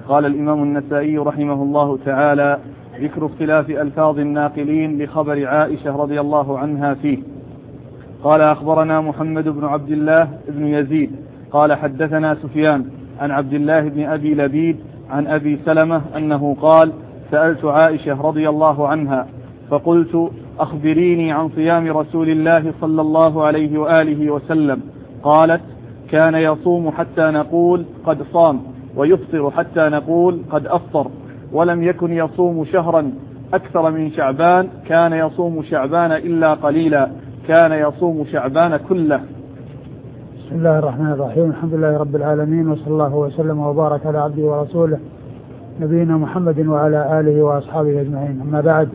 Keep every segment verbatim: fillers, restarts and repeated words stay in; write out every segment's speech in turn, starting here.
قال الإمام النسائي رحمه الله تعالى: ذكر اختلاف ألفاظ الناقلين لخبر عائشة رضي الله عنها فيه. قال: أخبرنا محمد بن عبد الله بن يزيد قال: حدثنا سفيان عن عبد الله بن أبي لبيد عن أبي سلمة أنه قال: سألت عائشة رضي الله عنها فقلت: أخبريني عن صيام رسول الله صلى الله عليه وآله وسلم. قالت: كان يصوم حتى نقول قد صام، ويفطر حتى نقول قد أفطر، ولم يكن يصوم شهرا أكثر من شعبان، كان يصوم شعبان إلا قليلا، كان يصوم شعبان كله. بسم الله الرحمن الرحيم. الحمد لله رب العالمين، وصلى الله وسلم وبارك على عبده ورسوله نبينا محمد وعلى آله وأصحابه أجمعين. أما بعد،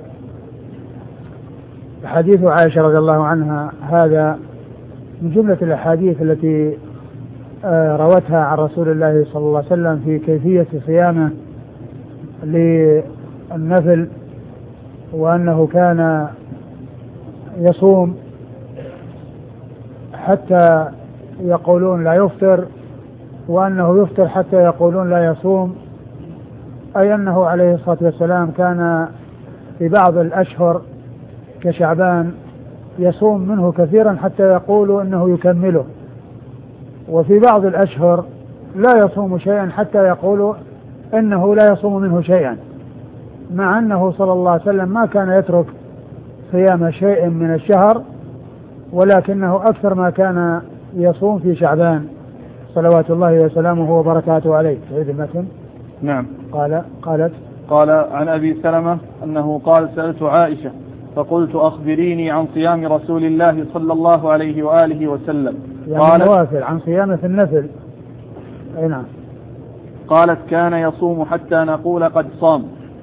حديث عائشة رضي الله عنها هذا من جملة الأحاديث التي روتها عن رسول الله صلى الله عليه وسلم في كيفية صيامه للنفل، وأنه كان يصوم حتى يقولون لا يفطر، وأنه يفطر حتى يقولون لا يصوم، أي أنه عليه الصلاة والسلام كان في بعض الأشهر كشعبان يصوم منه كثيرا حتى يقولوا أنه يكمله، وفي بعض الأشهر لا يصوم شيئا حتى يقولوا أنه لا يصوم منه شيئا، مع أنه صلى الله عليه وسلم ما كان يترك صيام شيء من الشهر، ولكنه أكثر ما كان يصوم في شعبان صلوات الله وسلامه وبركاته عليه. تعيد المتن. نعم. قال قالت قال عن أبي سلمة أنه قال: سألت عائشة فقلت: أخبريني عن صيام رسول الله صلى الله عليه وآله وسلم. يعني قالت: نوافل، عن صيامه في النفل. أي نعم. قالت: كان يصوم حتى نقول قد صام،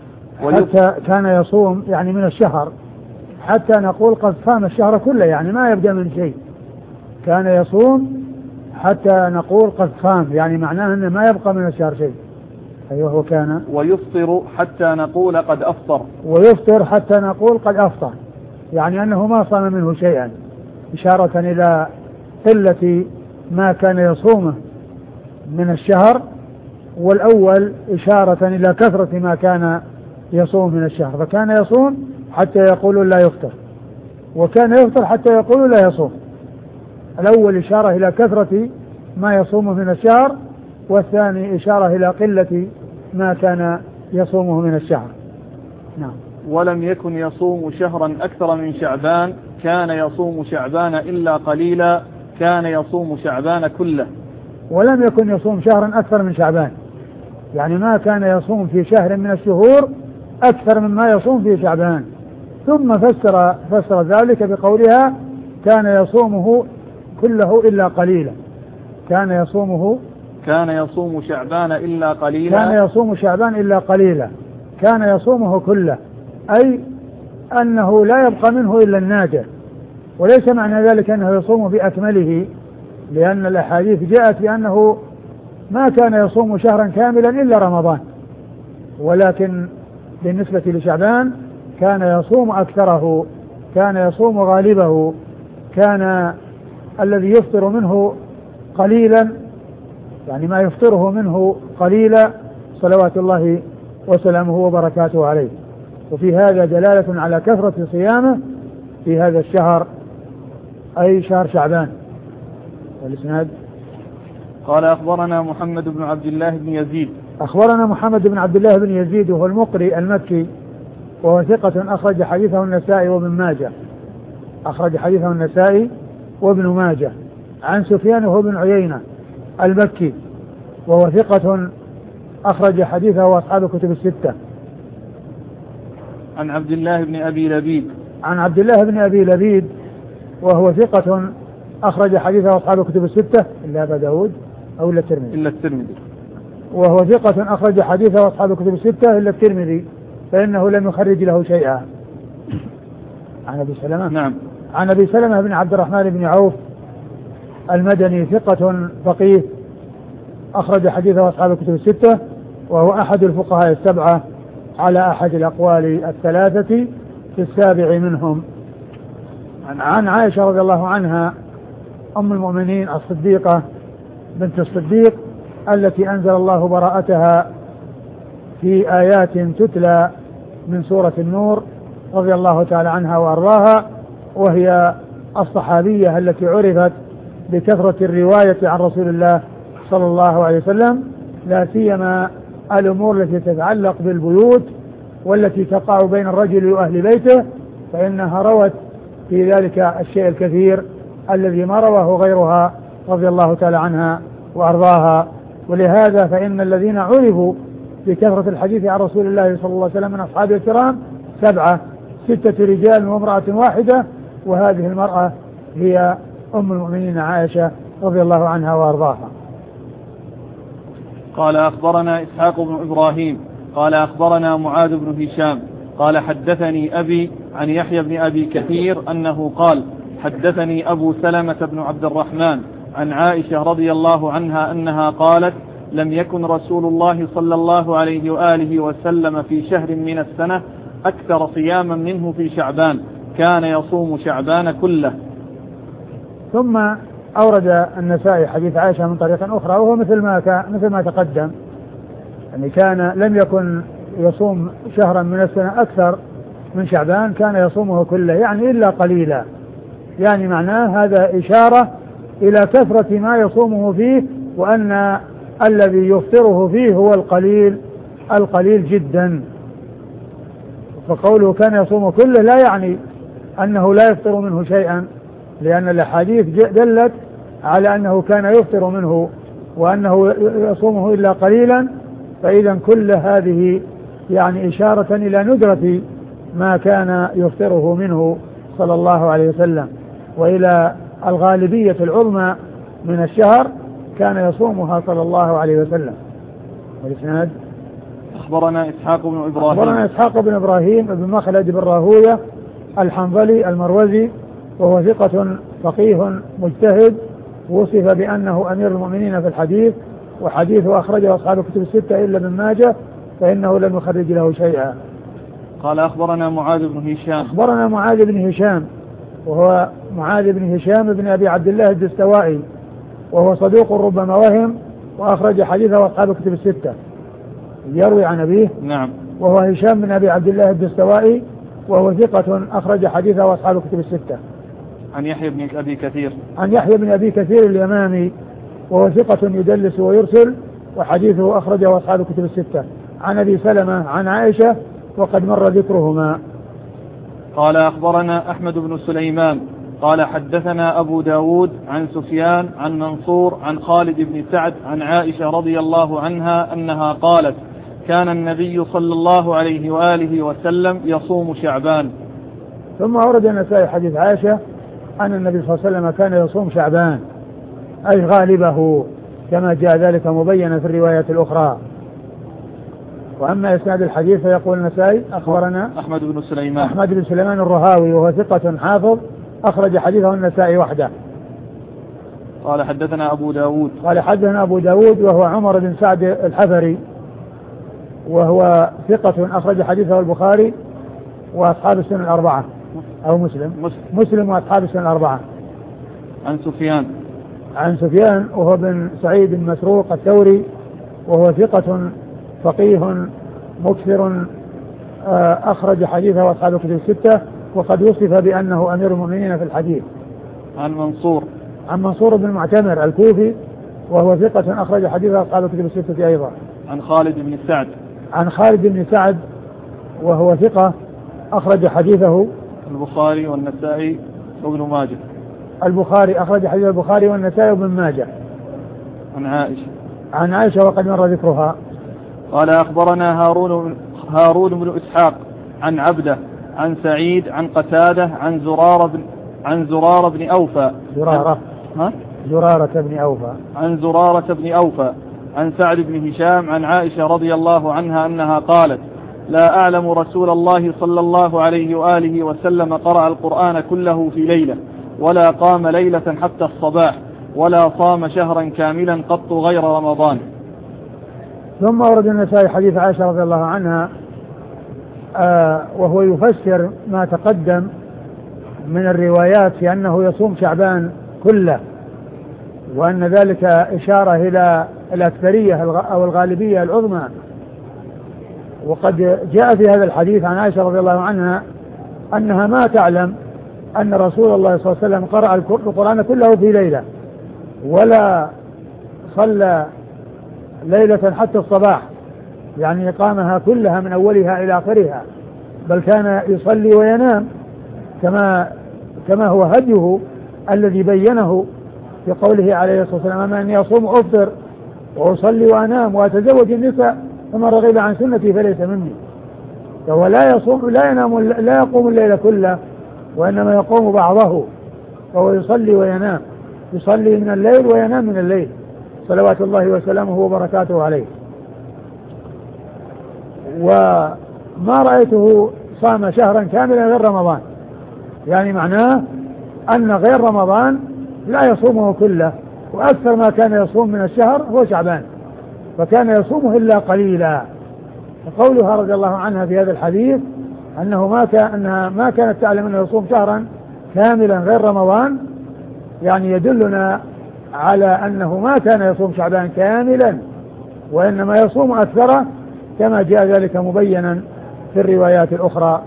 حتى كان يصوم يعني من الشهر حتى نقول قد صام الشهر كله، يعني ما يبدأ من شيء. كان يصوم حتى نقول قد صام، يعني معناه أنه ما يبقى من الشهر شيء. أيوه. وكان ويفطر حتى نقول قد أفطر، ويفطر حتى نقول قد أفطر، يعني أنه ما صام منه شيئا، إشارة إلى قلة ما كان يصومه من الشهر، والأول إشارة إلى كثرة ما كان يصوم من الشهر. فكان يصوم حتى يقولوا لا يفطر، وكان يفطر حتى يقولوا لا يصوم. الأول إشارة إلى كثرة ما يصومه من الشهر، والثاني إشارة إلى قلة ما كان يصومه من الشهر. نعم. ولم يكن يصوم شهرا أكثر من شعبان، كان يصوم شعبان إلا قليلا، كان يصوم شعبان كله. ولم يكن يصوم شهرا أكثر من شعبان، يعني ما كان يصوم في شهر من الشهور أكثر مما يصوم في شعبان. ثم فسر فسر ذلك بقولها: كان يصومه كله إلا قليلا. كان يصومه كان يصوم شعبان إلا قليلا كان يصوم شعبان إلا قليلا كان يصومه كله، أي أنه لا يبقى منه إلا النادر، وليس معنى ذلك أنه يصوم بأكمله، لأن الأحاديث جاءت بأنه ما كان يصوم شهرا كاملا إلا رمضان، ولكن بالنسبة لشعبان كان يصوم أكثره، كان يصوم غالبه، كان الذي يفطر منه قليلا، يعني ما يفطره منه قليلا، صلوات الله وسلامه وبركاته عليه. وفي هذا دلالة على كثرة صيامه في هذا الشهر، أي شهر شعبان. والإسناد: قال: أخبرنا محمد بن عبد الله بن يزيد أخبرنا محمد بن عبد الله بن يزيد، وهو المقري المكي، وهو ثقة أخرج حديثه النسائي وابن ماجه أخرج حديثه النسائي وابن ماجه عن سفيان وهو بن عيينة المكي، وهو ثقة أخرج حديثه وأصحاب الكتب الستة. عن عبد الله بن أبي لبيد عن عبد الله بن أبي لبيد، وهو ثقة أخرج حديثه أصحاب الكتب الستة إلا أبا داود أو إلا الترمذي إلا الترمذي وهو ثقة أخرج حديثه أصحاب الكتب الستة إلا الترمذي، فإنه لم يخرج له شيئا. عن أبي سلمة نعم عن أبي سلمة بن عبد الرحمن بن عوف المدني، ثقة فقيه أخرج حديثه أصحاب الكتب الستة، وهو أحد الفقهاء السبعة على أحد الأقوال الثلاثة في السابع منهم. عن عائشة رضي الله عنها أم المؤمنين الصديقة بنت الصديق التي أنزل الله براءتها في آيات تتلى من سورة النور رضي الله تعالى عنها وأرضاها، وهي الصحابية التي عرفت بكثرة الرواية عن رسول الله صلى الله عليه وسلم، لا سيما الأمور التي تتعلق بالبيوت والتي تقع بين الرجل وأهل بيته، فإنها روت في ذلك الشيء الكثير الذي ما رواه غيرها رضي الله تعالى عنها وأرضاها. ولهذا فإن الذين عرفوا بكثرة الحديث عن رسول الله صلى الله عليه وسلم من أصحابه الكرام سبعة، ستة رجال وامرأة واحدة، وهذه المرأة هي أم المؤمنين عائشة رضي الله عنها وأرضاها. قال أخبرنا إسحاق بن إبراهيم قال أخبرنا معاذ بن هشام قال حدثني أبي عن يحيى بن أبي كثير أنه قال حدثني أبو سلمة بن عبد الرحمن عن عائشة رضي الله عنها أنها قالت لم يكن رسول الله صلى الله عليه وآله وسلم في شهر من السنة أكثر صياما منه في شعبان، كان يصوم شعبان كله. ثم أورد النسائي حديث عائشة من طريق أخرى، وهو مثل ما كان مثل ما تقدم، يعني كان لم يكن يصوم شهرا من السنة أكثر من شعبان، كان يصومه كله يعني إلا قليلا، يعني معناه هذا إشارة إلى كثرة ما يصومه فيه، وأن الذي يفطره فيه هو القليل القليل جدا. فقوله كان يصوم كله لا يعني أنه لا يفطر منه شيئا، لأن الأحاديث دلت على أنه كان يفطر منه وأنه يصومه إلا قليلا، فإذا كل هذه يعني إشارة إلى ندرة ما كان يفطره منه صلى الله عليه وسلم، وإلى الغالبية العظمى من الشهر كان يصومها صلى الله عليه وسلم. والإسناد أخبرنا إسحاق بن إبراهيم أخبرنا إسحاق بن إبراهيم بن مخلد بن راهوية الحنظلي المروزي، وهو ثقة فقيه مجتهد، وصف بأنه أمير المؤمنين في الحديث، وحديثه أخرجه أصحاب الكتب الستة إلا ابن ماجه، فإنه لم يخرج له شيئا. قال أخبرنا معاذ بن هشام أخبرنا معاذ بن هشام وهو معاذ بن هشام بن أبي عبد الله الدستوائي، وهو صدوق ربما وهم، وأخرج حديثه أصحاب الكتب الستة، يروي عن أبيه. نعم. وهو هشام بن أبي عبد الله الدستوائي، وهو ثقة أخرج حديثه أصحاب الكتب الستة. عن يحيى بن أبي كثير عن يحيى بن أبي كثير اليمامي، وهو ثقة يدلس ويرسل، وحديثه أخرجه أصحاب الكتب الستة. عن أبي سلمة عن عائشة، وقد مر ذكرهما. قال أخبرنا أحمد بن سليمان قال حدثنا أبو داود عن سفيان عن منصور عن خالد بن سعد عن عائشة رضي الله عنها أنها قالت كان النبي صلى الله عليه وآله وسلم يصوم شعبان. ثم أورد النسائي حديث عائشة أن النبي صلى الله عليه وسلم كان يصوم شعبان، أي غالبه، كما جاء ذلك مبينا في الروايات الأخرى. وأما إسناد الحديث فيقول النسائي أخبرنا أحمد بن سليمان أحمد بن سليمان الرهاوي، وهو ثقة حافظ أخرج حديثه النسائي وحده. قال حدثنا أبو داود قال حدثنا أبو داود وهو عمر بن سعد الحفري، وهو ثقة أخرج حديثه البخاري وأصحاب السنن الأربعة، أو مسلم مسلم, مسلم وأصحاب السنن الأربعة. عن سفيان عن سفيان وهو بن سعيد بن مسروق الثوري، وهو ثقة فقيه مكثر أخرج حديثه أصحاب الكتب الستة، وقد وصف بأنه أمير المؤمنين في الحديث. عن منصور عن منصور بن معتمر الكوفي، وهو ثقة أخرج حديثه أصحاب الكتب الستة أيضا. عن خالد بن سعد عن خالد بن سعد وهو ثقة أخرج حديثه البخاري والنسائي وابن ماجه. البخاري أخرج حديث البخاري والنسائي وابن ماجه. عن عائشة عن عائشة وقد مر ذكرها. قال أخبرنا هارون هارون بن إسحاق عن عبده عن سعيد عن قتادة عن زرارة بن عن زرارة بن أوفى زرارة ها زرارة بن أوفى عن زرارة بن أوفى عن سعد بن هشام عن عائشة رضي الله عنها أنها قالت لا أعلم رسول الله صلى الله عليه وآله وسلم قرأ القرآن كله في ليلة، ولا قام ليلة حتى الصباح، ولا صام شهرا كاملا قط غير رمضان. ثم ورد النسائي حديث عائشة رضي الله عنها آه وهو يفسر ما تقدم من الروايات في أنه يصوم شعبان كله، وأن ذلك إشارة إلى الأكثرية أو الغالبية العظمى وقد جاء في هذا الحديث عن عائشة رضي الله عنها أنها ما تعلم أن رسول الله صلى الله عليه وسلم قرأ القرآن كله في ليلة ولا صلى ليلة حتى الصباح، يعني قامها كلها من أولها إلى آخرها، بل كان يصلي وينام كما كما هو هديه الذي بينه في قوله عليه الصلاة والسلام: أما أني أصوم أفطر وأصلي وأنام وأتزوج النساء فمن رغب عن سنتي فليس مني. فهو لا يصوم لا ينام لا يقوم الليل كله، وإنما يقوم بعضه، فهو يصلي وينام، يصلي من الليل وينام من الليل صلوات الله وسلامه وبركاته عليه. وما رأيته صام شهرا كاملا غير رمضان، يعني معناه أن غير رمضان لا يصومه كله، وأكثر ما كان يصوم من الشهر هو شعبان، فكان يصومه إلا قليلا. وقولها رضي الله عنها في هذا الحديث أنه ما كان أنها ما كانت تعلم أنه يصوم شهرا كاملا غير رمضان، يعني يدلنا على أنه ما كان يصوم شعبان كاملا، وإنما يصوم أكثره كما جاء ذلك مبينا في الروايات الأخرى.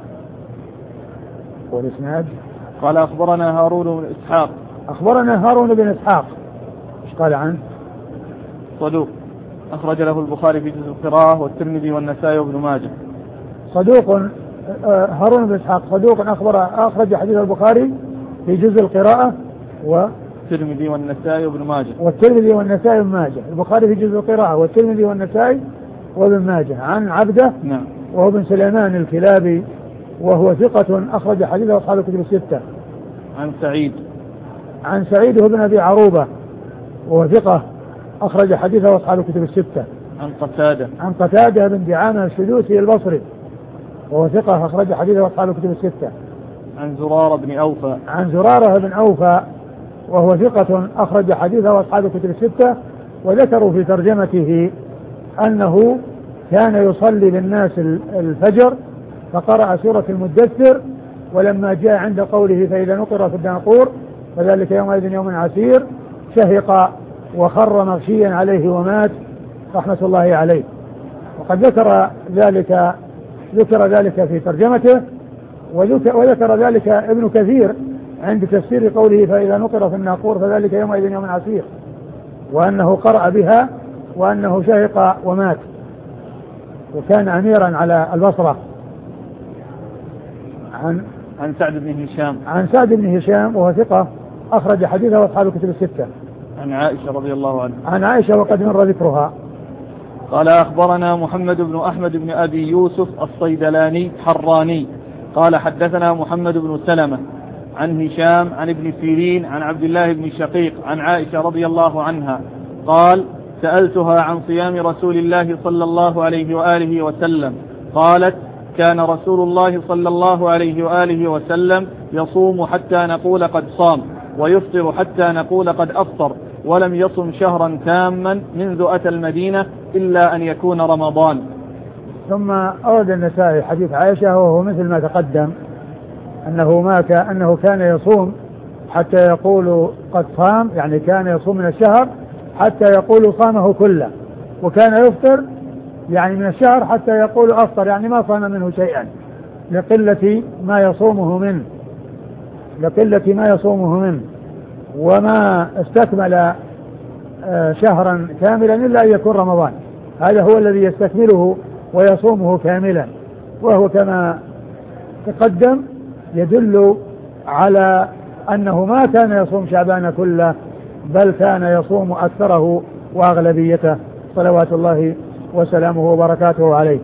والإسناد قال أخبرنا هارون بن إسحاق. أخبرنا هارون بن إسحاق. إيش قال عنه؟ صدوق أخرج له البخاري في جزء القراءة والترمذي والنسائي وابن ماجه. صدوق هارون بن إسحاق صدوق أخبر أخرج حديث البخاري في جزء القراءة والترمذي والنسائي وابن ماجه. والترمذي والنسائي وابن ماجه. البخاري في جزء القراءة والترمذي والنسائي وابن ماجه. عن عبده نعم وهو بن سليمان الكلابي وهو ثقة أخرج حديثه أصحاب الكتب الستة. عن سعيد عن سعيد بن أبي عروبة وهو ثقة أخرج حديثه أصحاب الكتب الستة. عن قتادة عن قتادة بن دعامة السدوسي البصري وهو ثقة أخرج حديثه أصحاب الكتب الستة. عن زرارة بن أوفى عن زرارة بن أوفى وهو ثقة أخرج حديثه أصحاب الكتب الستة. وذكروا في ترجمته أنه كان يصلي للناس الفجر فقرأ سورة المدثر، ولما جاء عند قوله فإذا نقر في الدناقور فذلك يومئذ يوم عسير شهق وخر مغشيا عليه ومات رحمة الله عليه. وقد ذكر ذلك ذكر ذلك في ترجمته، وذكر ذلك ابن كثير عند تفسير قوله فإذا نقر في الناقور فذلك يومئذ يوم عسير، وأنه قرأ بها وأنه شهق ومات، وكان أميرا على البصرة. عن عن سعد بن هشام عن سعد بن هشام وهو ثقة أخرج حديثه أصحاب الكتب الستة. عن عائشة رضي الله عنها عن عائشة وقد مر ذكرها. قال أخبرنا محمد بن أحمد بن أبي يوسف الصيدلاني حراني قال حدثنا محمد بن سلمة عن هشام عن ابن سيرين عن عبد الله بن شقيق عن عائشة رضي الله عنها قال سألتها عن صيام رسول الله صلى الله عليه وآله وسلم قالت كان رسول الله صلى الله عليه وآله وسلم يصوم حتى نقول قد صام ويفطر حتى نقول قد أفطر ولم يصم شهرا تاما منذ أتى المدينة إلا أن يكون رمضان. ثم أورد النسائي حديث عائشة وهو مثل ما تقدم أنه ما كان أنه كان يصوم حتى يقول قد صام، يعني كان يصوم من الشهر حتى يقول صامه كله، وكان يفطر يعني من الشهر حتى يقول أفطر، يعني ما صام منه شيئا لقلة ما يصومه منه لقلة ما يصومه منه وما استكمل شهرا كاملا إلا أن يكون رمضان، هذا هو الذي يستكمله ويصومه كاملا، وهو كما تقدم يدل على أنه ما كان يصوم شعبان كله بل كان يصوم أكثره وأغلبيته صلوات الله وسلامه وبركاته عليه.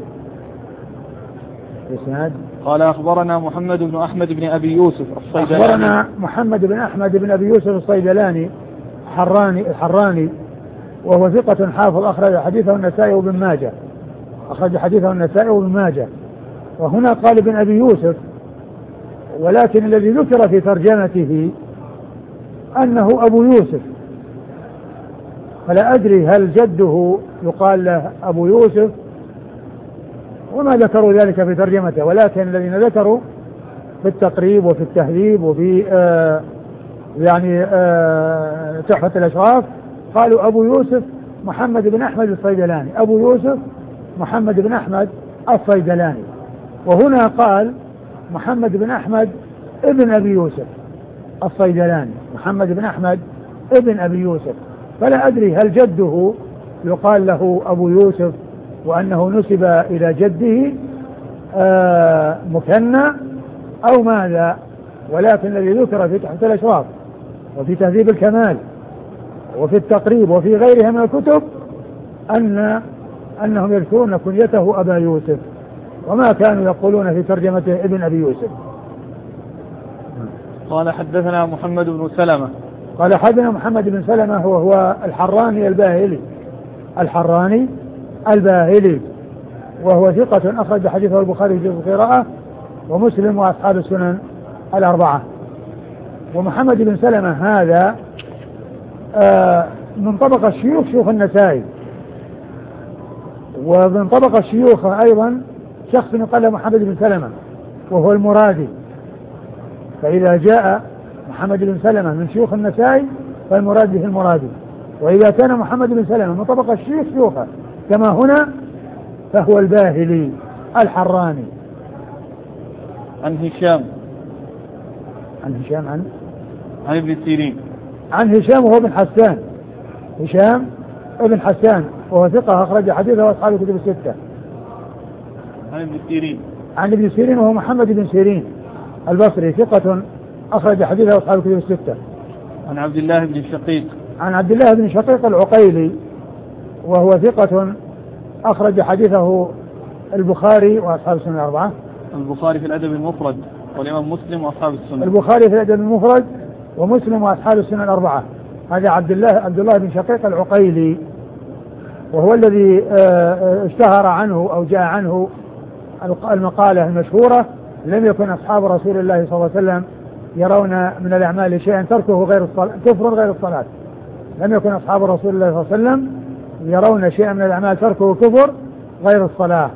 إسناد قال أخبرنا محمد بن أحمد بن أبي يوسف الصيدلاني. أخبرنا محمد بن أحمد بن أبي يوسف الصيدلاني الحراني الحراني وهو ثقة حافظ أخرج حديثه النسائي وابن ماجه أخرج حديثه النسائي وابن ماجه. وهنا قال ابن أبي يوسف، ولكن الذي ذكر في ترجمته أنه أبو يوسف، فلا أدري هل جده يقال له أبو يوسف، وما ذكروا ذلك في ترجمته، ولكن الذين ذكروا في التقريب وفي التهذيب وفي آه يعني آه تحفة الأشراف قالوا أبو يوسف محمد بن أحمد الصيدلاني، أبو يوسف محمد بن أحمد الصيدلاني. وهنا قال محمد بن أحمد ابن أبي يوسف الصيدلاني، محمد بن أحمد ابن أبي يوسف. فلا أدري هل جده يقال له أبو يوسف وأنه نسب إلى جده آه مكنى أو ماذا، ولكن الذي ذكر في تحفة الأشراف وفي تهذيب الكمال وفي التقريب وفي غيرها من الكتب أن أنهم يذكرون كنيته أبا يوسف، وما كانوا يقولون في ترجمته ابن أبي يوسف. قال حدثنا محمد بن سلمة قال حدثنا محمد بن سلمة هو هو الحراني الباهلي الحراني الباهلي وهو ثقة أخرج حديثه البخاري في القراءة ومسلم وأصحاب السنن الأربعة. ومحمد بن سلمة هذا آه من طبقة الشيوخ شيوخ النسائي، ومن طبقة الشيوخ أيضا شخص يقال محمد بن سلمة وهو المرادي. فإذا جاء محمد بن سلمة من شيوخ النسائي فالمراد به المرادي، وإذا كان محمد بن سلمة من طبقة الشيوخ شيوخه كما هنا فهو الباهلي الحراني. عن هشام عن هشام عن عن ابن سيرين عن هشام وهو ابن حسان هشام ابن حسان وهو ثقة أخرج حديثه وأصحاب الكتب الستة. عن ابن سيرين عن ابن سيرين وهو محمد بن سيرين البصري ثقة أخرج حديثه وأصحاب الكتب الستة. عن عبد الله بن شقيق عن عبد الله بن شقيق العقيلي وهو ثقة أخرج حديثه البخاري وأصحاب السنن الأربعة. البخاري في الأدب المفرد والإمام مسلم وأصحاب السنن. البخاري في الأدب المفرد ومسلم وأصحاب السنن الأربعة. هذا عبد الله عبد الله بن شقيق العقيلي، وهو الذي اشتهر عنه أو جاء عنه المقالة المشهورة: لم يكن أصحاب رسول الله صلى الله عليه وسلم يرون من الأعمال شيئا تركه غير الصلاة كفر غير الصلاة. لم يكن أصحاب رسول الله صلى الله عليه وسلم يرون شيئا من الأعمال تركه كفر غير الصلاة.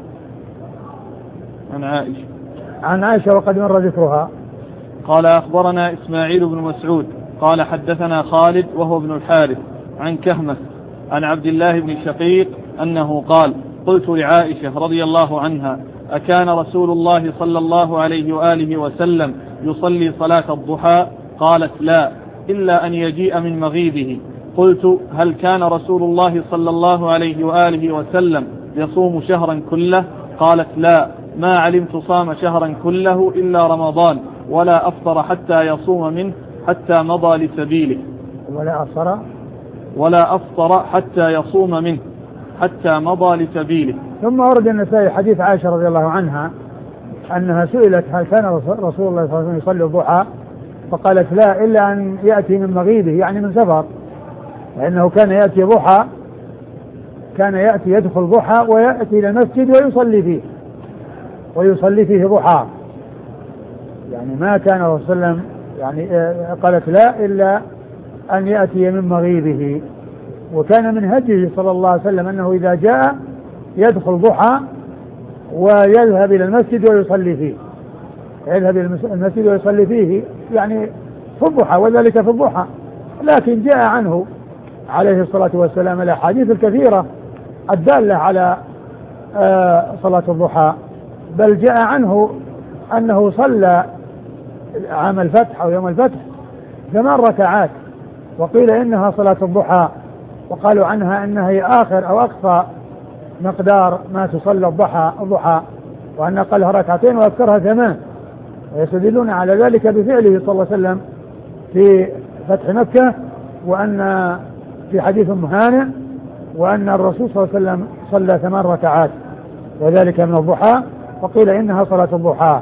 عن عائشة عن عائشة وقد مر ذكرها. قال أخبرنا إسماعيل بن مسعود قال حدثنا خالد وهو ابن الحارث عن كهمس عن عبد الله بن شقيق أنه قال: قلت لعائشة رضي الله عنها: أكان رسول الله صلى الله عليه وآله وسلم يصلي صلاة الضحى؟ قالت: لا، إلا أن يجيء من مغيبه. قلت: هل كان رسول الله صلى الله عليه وآله وسلم يصوم شهرا كله؟ قالت: لا، ما علمت صام شهرا كله إلا رمضان، ولا أفطر حتى يصوم منه حتى مضى لسبيله. ولا أفطر ولا أفطر حتى يصوم منه حتى مضى لسبيله. ثم ورد النسائي حديث عائشة رضي الله عنها أنها سئلت: هل كان رسول الله صلى الله عليه وسلم يصلي الضحى؟ فقالت: لا، إلا أن يأتي من مغيبه، يعني من سفر، لأنه كان يأتي ضحى كان يأتي يدخل ضحى ويأتي إلى المسجد ويصلي فيه ويصلي فيه ضحى، يعني ما كان رسول الله صلى الله عليه وسلم يعني قالت: لا، إلا أن يأتي من مغيبه. وكان من هديه صلى الله عليه وسلم أنه إذا جاء يدخل ضحى ويذهب إلى المسجد ويصلي فيه يذهب إلى المسجد ويصلي فيه يعني في الضحى، وذلك في الضحى. لكن جاء عنه عليه الصلاة والسلام الأحاديث الكثيرة الدالة على صلاة الضحى، بل جاء عنه أنه صلى عام الفتح أو يوم الفتح ثمان ركعات، وقيل إنها صلاة الضحى، وقالوا عنها إنها هي آخر أو أقصى مقدار ما تصلى الضحى الضحى وأن أقلها ركعتين وأكثرها ثمان، ويستدلون على ذلك بفعله صلى الله عليه وسلم في فتح مكة، وأن في حديث أم هانئ وأن الرسول صلى الله عليه وسلم صلى ثمان ركعات وذلك من الضحى، وقيل إنها صلاة الضحى.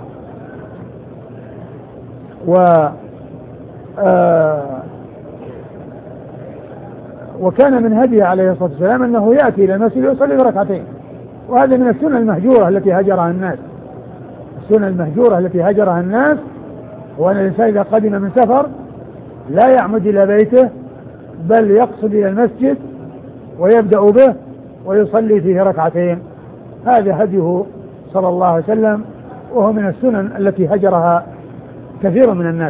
و آه وكان من هديه عليه الصلاة والسلام أنه يأتي إلى المسجد ويصلي ركعتين، وهذا من السنة المهجورة التي هجرها الناس السنة المهجورة التي هجرها الناس هو أن الإنسان إذا قدم من سفر لا يعمد إلى بيته، بل يقصد إلى المسجد ويبدأ به ويصلي فيه ركعتين. هذا هديه صلى الله عليه وسلم، وهو من السنن التي هجرها كثير من الناس.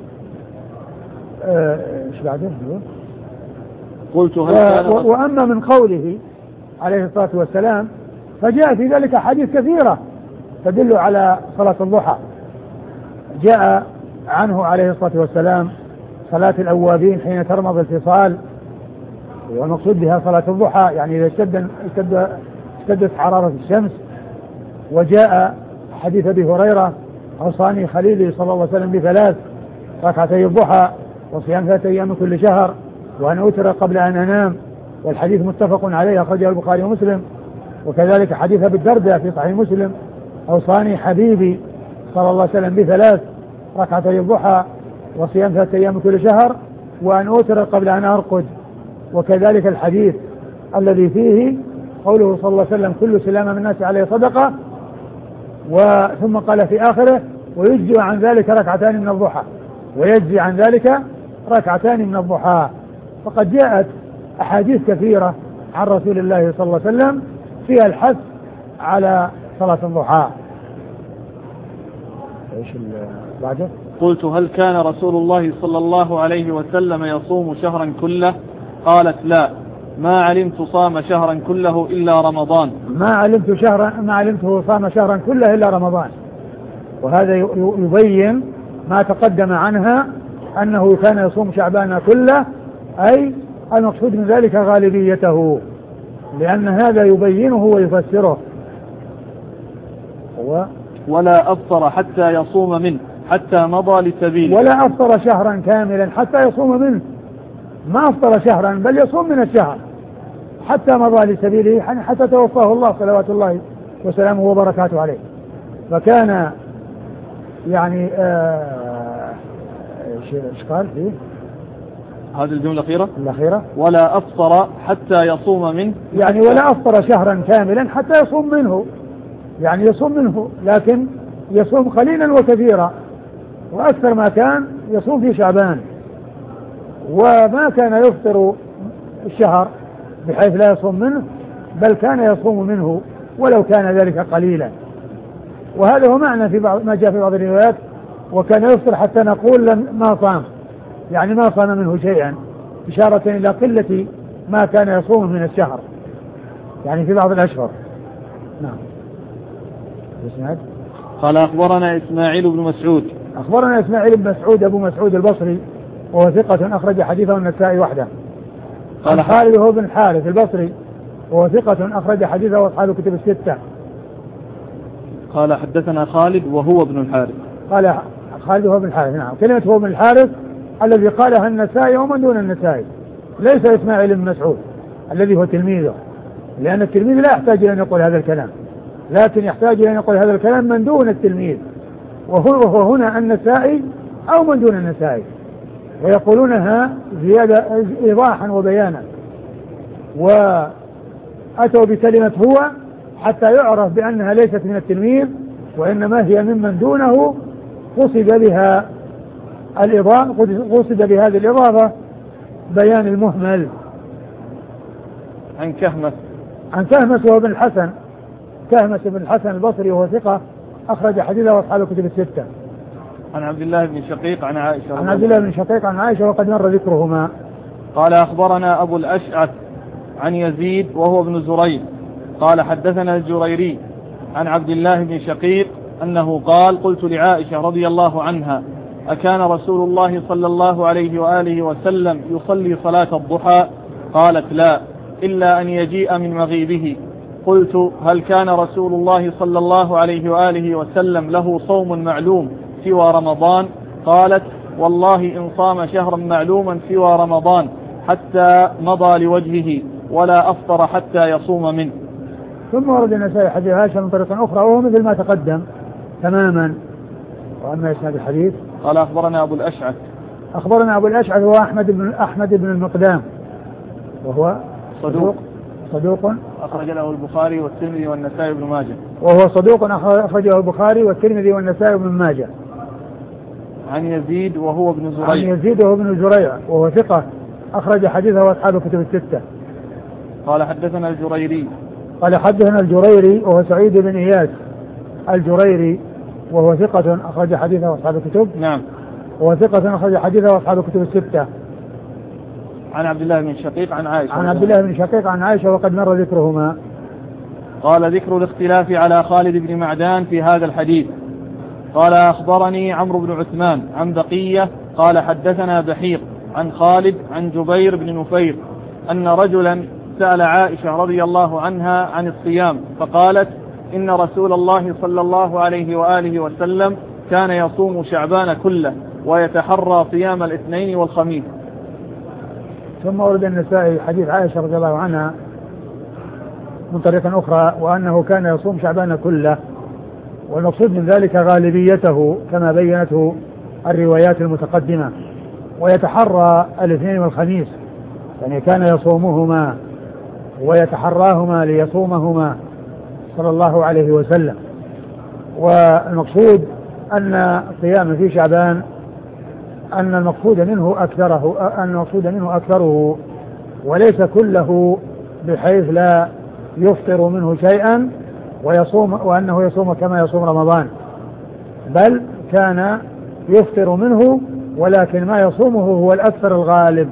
ايش بعده؟ قلت: هل و... وأما من قوله عليه الصلاة والسلام: فجاء في ذلك أحاديث كثيرة تدل على صلاة الضحى. جاء عنه عليه الصلاة والسلام صلاة الأوابين حين ترمض الفصال، والمقصود بها صلاة الضحى يعني إذا اشتد اشتد اشتدت حرارة الشمس. وجاء حديث أبي هريرة أوصاني خليلي صلى الله عليه وسلم بثلاث: ركعتي الضحى وصيام ثلاثة أيام كل شهر وأن أوتر قبل أن أنام. والحديث متفق عليه أخرجه البخاري ومسلم. وكذلك حديث أبي الدرداء في صحيح مسلم: أوصاني حبيبي صلى الله عليه وسلم بثلاث: ركعتي الضحى وصيام ثلاثة أيام كل شهر وأن أوتر قبل أن أرقد. وكذلك الحديث الذي فيه قوله صلى الله عليه وسلم: كل سلام من الناس عليه صدقة، وثم قال في آخره: ويجزي عن ذلك ركعتان من الضحى، ويجزي عن ذلك ركعتان من الضحى. فقد جاءت أحاديث كثيرة عن رسول الله صلى الله عليه وسلم فيها الحث على صلاة الضحى. ايش بعده؟ قلت: هل كان رسول الله صلى الله عليه وسلم يصوم شهرا كله؟ قالت: لا، ما علمت صام شهرا كله إلا رمضان. ما علمت شهرا ما علمته صام شهرا كله إلا رمضان. وهذا يبين ما تقدم عنها أنه كان يصوم شعبان كله، أي المقصود من ذلك غالبيته، لأن هذا يبينه ويفسره. هو ولا أفطر حتى يصوم منه حتى مضى لسبيله. ولا أفطر شهرا كاملا حتى يصوم منه، ما أفطر شهرا بل يصوم من الشهر حتى مضى لسبيله، حتى توفاه الله صلوات الله وسلامه وبركاته عليه. فكان يعني ايش قال فيه هذه الجملة الأخيرة الأخيرة: ولا أفطر حتى يصوم منه، يعني ولا أفطر شهرا كاملا حتى يصوم منه، يعني يصوم منه، لكن يصوم قليلا وكثيرا، وأكثر ما كان يصوم في شعبان، وما كان يفطر الشهر بحيث لا يصوم منه، بل كان يصوم منه ولو كان ذلك قليلا. وهذا هو معنى في بعض ما جاء في بعض الروايات: وكان يفطر حتى نقول ما صام، يعني ما صام منه شيئا، إشارة إلى قلة ما كان يصوم من الشهر، يعني في بعض الأشهر. نعم. اسمعت. قال: أخبرنا إسماعيل بن مسعود. أخبرنا إسماعيل بن مسعود أبو مسعود البصري، وهو ثقة أخرج حديثه النسائي وحده. قال خالد هو بن الحارث البصري، وهو ثقة أخرج حديثه أصحاب الكتب الستة. قال: حدثنا خالد وهو ابن الحارث. قال خالد هو بن الحارث. نعم. كلمة هو بن الحارث الذي قالها النسائي ومن دون النسائي، ليس إسماعيل بن مسعود الذي هو تلميذه، لأن التلميذ لا يحتاج إلى أن يقول هذا الكلام، لكن يحتاج إلى أن يقول هذا الكلام من دون التلميذ، وهو هنا النسائي أو من دون النسائي، ويقولونها زيادة إيضاحا وبيانا، وأتوا بكلمة هو حتى يعرف بأنها ليست من التلميذ، وإنما هي ممن دونه، قصد بها الإضافة، قصد بهذه الإضافة بيان المهمل. عن كهمس. عن كهمس وهو بن الحسن، كهمس بن الحسن البصري، وهو ثقة أخرج حديثه وأصحاب الكتب الستة. عن عبد الله بن شقيق عن عائشة. عن عبد الله بن شقيق عن عائشة وقد مر ذكرهما. قال: أخبرنا أبو الأشعث عن يزيد وهو ابن زريع قال: حدثنا الجريري عن عبد الله بن شقيق أنه قال: قلت لعائشة رضي الله عنها: أكان رسول الله صلى الله عليه وآله وسلم يصلي صلاة الضحى؟ قالت: لا، إلا أن يجيء من مغيبه. قلت: هل كان رسول الله صلى الله عليه وآله وسلم له صوم معلوم سوى رمضان؟ قالت: والله إن صام شهرا معلوما سوى رمضان حتى مضى لوجهه ولا أفطر حتى يصوم منه. ثم ورد النسائي حديث عائشة من طريق أخرى وهو مثل ما تقدم تماما. وأما إسناد الحديث قال: أخبرنا أبو الأشعث. أخبرنا أبو الأشعث هو أحمد بن أحمد بن المقدام، وهو صدوق صدوق أخرج له البخاري والترمذي والنسائي بن ماجه. وهو صدوق أخرجه البخاري والترمذي والنسائي بن ماجه. عن يزيد وهو ابن زريع. عن يزيد وهو ابن زريع وهو ثقة أخرج حديثه وأصحاب الكتب الستة. قال: حدثنا الجريري. قال: حدثنا الجريري وهو سعيد بن إياس الجريري، وهو ثقة أخرج حديثه وأصحاب الكتب. نعم. وهو ثقة أخرج حديثه وأصحاب الكتب الستة. عن عبد الله بن شقيق عن عائشة. عن عبد الله بن شقيق عن عائشة وقد مر ذكرهما. قال ذكر الاختلاف على خالد بن معدان في هذا الحديث. قال أخبرني عمرو بن عثمان عن بقية قال حدثنا بحير عن خالد عن جبير بن نفير أن رجلا سأل عائشة رضي الله عنها عن الصيام فقالت إن رسول الله صلى الله عليه وآله وسلم كان يصوم شعبان كله ويتحرى صيام الاثنين والخميس. ثم ورد النسائي حديث عائشة رضي الله عنها من طريق أخرى وأنه كان يصوم شعبان كله، والمقصود من ذلك غالبيته كما بينته الروايات المتقدمة، ويتحرى الاثنين والخميس، يعني كان يصومهما ويتحراهما ليصومهما صلى الله عليه وسلم. والمقصود أن صيام في شعبان أن المقصود منه أكثره أن المقصود منه أكثره وليس كله، بحيث لا يفطر منه شيئا ويصوم وأنه يصوم كما يصوم رمضان، بل كان يفطر منه ولكن ما يصومه هو الأكثر الغالب.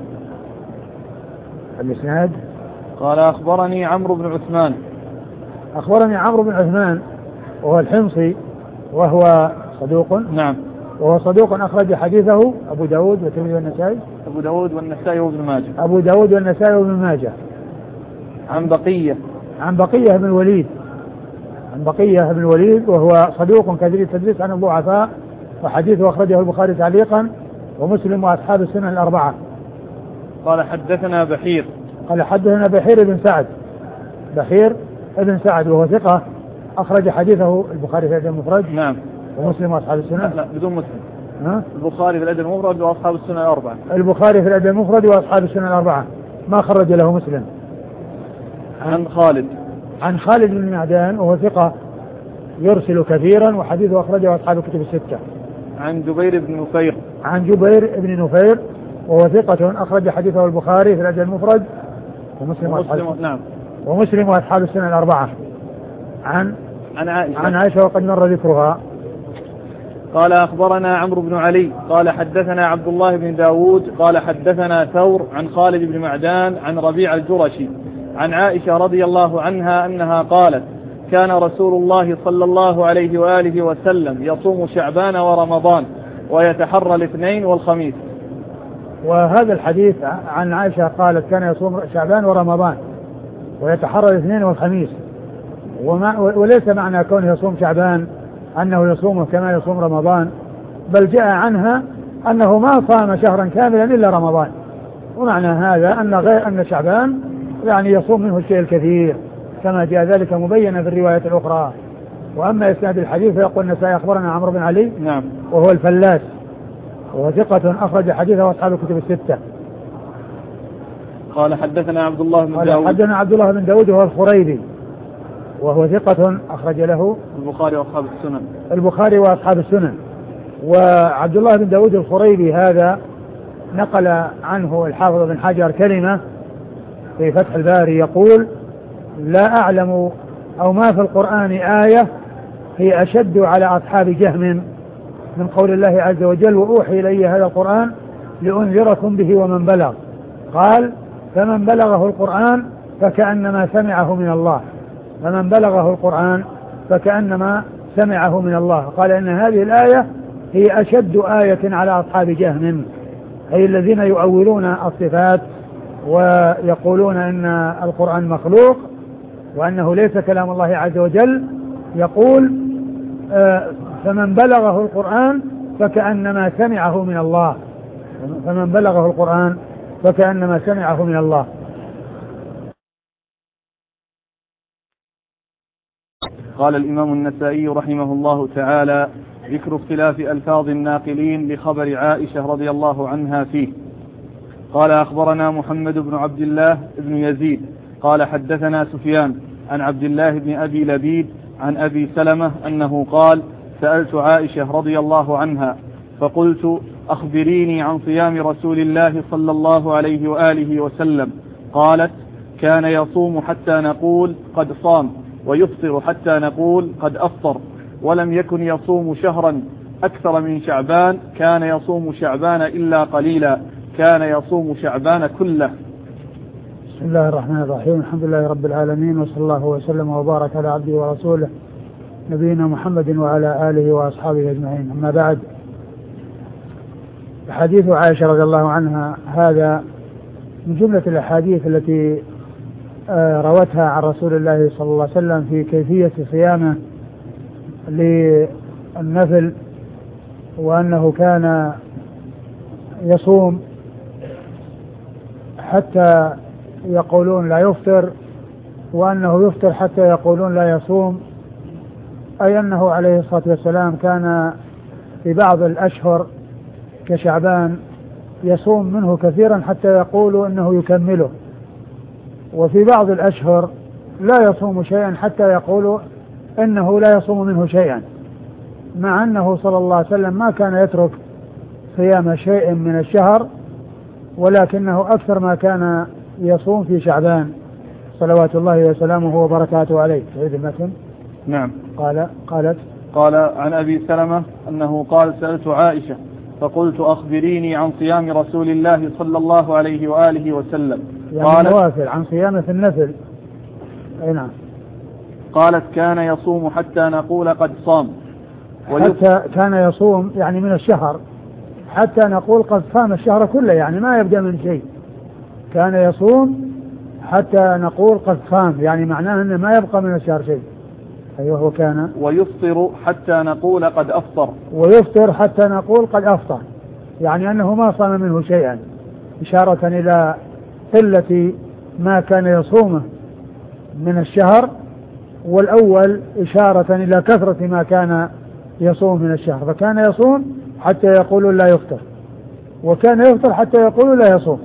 الإسناد قال أخبرني عمرو بن عثمان أخبرني عمرو بن عثمان وهو الحمصي وهو صدوق. نعم. وهو صدوق أخرج حديثه أبو داود والترمذي والنسائي أبو داود والنسائي وابن ماجه أبو داود والنسائي وابن ماجه. عن بقية عن بقية بن الوليد عن بقية بن الوليد وهو صدوق كثير التدليس عن الضعفاء، وحديثه أخرجه البخاري تعليقا ومسلم وأصحاب السنن الأربعة. قال حدثنا بحير قال حدثنا بحير بن سعد بحير بن سعد وهو ثقة أخرج حديثه البخاري في الأدب المفرد. نعم. ومسلم وأصحاب السنن. لا, لا بدون مسلم. ها؟ البخاري في الأدب المفرد وأصحاب السنن الأربعة. البخاري في الأدب المفرد وأصحاب السنن الأربعة، ما خرج له مسلم. عن خالد عن خالد بن معدان وهو ثقة يرسل كثيرا وحديثه أخرجه أصحاب الكتب الستة. عن جبير بن نفير عن جبير بن نفير وهو ثقة أخرج حديثه البخاري في الأدب المفرد ومسلم وأصحاب نعم ومسلم وأصحاب السنن الأربعة. عن عن عائشة عن عائشة وقد مر ذكرها. قال أخبرنا عمرو بن علي قال حدثنا عبد الله بن داود قال حدثنا ثور عن خالد بن معدان عن ربيع الجرشي عن عائشة رضي الله عنها أنها قالت كان رسول الله صلى الله عليه وآله وسلم يصوم شعبان ورمضان ويتحرى الاثنين والخميس. وهذا الحديث عن عائشة قالت كان يصوم شعبان ورمضان ويتحرى الاثنين والخميس، وما وليس معنى كونه يصوم شعبان أنه يصومه كما يصوم رمضان، بل جاء عنها أنه ما صام شهرا كاملا إلا رمضان، ومعنى هذا أن غير أن شعبان يعني يصوم منه الشيء الكثير كما جاء ذلك مبينا في الرواية الأخرى. وأما إسناد الحديث فيقول النسائي أخبرنا عمرو بن علي. نعم. وهو الفلاس وهو ثقة أخرج حديثه أصحاب الكتب الستة. قال حدثنا عبد الله بن داود حدثنا عبد الله بن داود وهو الخريبي وهو ثقة أخرج له البخاري وأصحاب السنن البخاري وأصحاب السنن. وعبد الله بن داود الخريبي هذا نقل عنه الحافظ بن حجر كلمة في فتح الباري يقول لا أعلم أو ما في القرآن آية هي أشد على أصحاب جهم من قول الله عز وجل وأوحي إلي هذا القرآن لأنذركم به ومن بلغ. قال فمن بلغه القرآن فكأنما سمعه من الله فمن بلغه القرآن فكأنما سمعه من الله. قال إن هذه الآية هي أشد آية على أصحاب جهم، أي الذين يؤولون الصفات ويقولون إن القرآن مخلوق وأنه ليس كلام الله عز وجل. يقول آه فمن بلغه القرآن فكأنما سمعه من الله فمن بلغه القرآن فكأنما سمعه من الله. قال الإمام النسائي رحمه الله تعالى ذكر اختلاف ألفاظ الناقلين لخبر عائشة رضي الله عنها فيه. قال أخبرنا محمد بن عبد الله بن يزيد قال حدثنا سفيان عن عبد الله بن أبي لبيد عن أبي سلمة أنه قال سألت عائشة رضي الله عنها فقلت أخبريني عن صيام رسول الله صلى الله عليه وآله وسلم. قالت كان يصوم حتى نقول قد صام ويفطر حتى نقول قد أفطر، ولم يكن يصوم شهرا أكثر من شعبان، كان يصوم شعبان إلا قليلا، كان يصوم شعبان كله. بسم الله الرحمن الرحيم. الحمد لله رب العالمين، وصلى الله وسلم وبارك على عبده ورسوله نبينا محمد وعلى آله وأصحابه أجمعين. أما بعد، حديث عائشة رضي الله عنها هذا من جملة الأحاديث التي روتها عن رسول الله صلى الله عليه وسلم في كيفية صيامه للنفل، وأنه كان يصوم حتى يقولون لا يفطر، وأنه يفطر حتى يقولون لا يصوم، أي أنه عليه الصلاة والسلام كان في بعض الأشهر كشعبان يصوم منه كثيرا حتى يقولوا أنه يكمله، وفي بعض الأشهر لا يصوم شيئا حتى يقولوا أنه لا يصوم منه شيئا، مع أنه صلى الله عليه وسلم ما كان يترك صيام شيء من الشهر، ولكنه أكثر ما كان يصوم في شعبان صلوات الله وسلامه وبركاته عليه. تعيد المتن. نعم. قال قالت قال عن أبي سلمة أنه قال: سألت عائشة فقلت: أخبريني عن صيام رسول الله صلى الله عليه وآله وسلم. يعني قالت: نوافل، عن صيامه في النفل. أي نعم. قالت: كان يصوم حتى نقول قد صام. حتى كان يصوم يعني من الشهر حتى نقول قد صام الشهر كله، يعني ما يبدأ من شيء. كان يصوم حتى نقول قد صام، يعني معناه أنه ما يبقى من الشهر شيء. أيوه. وكان ويفطر حتى نقول قد أفطر. ويفطر حتى نقول قد أفطر، يعني أنه ما صام منه شيئا، إشارة إلى قلة ما كان يصومه من الشهر، والأول إشارة إلى كثرة ما كان يصوم من الشهر. فكان يصوم حتى يقولوا لا يفطر، وكان يفطر حتى يقولوا لا يصوم.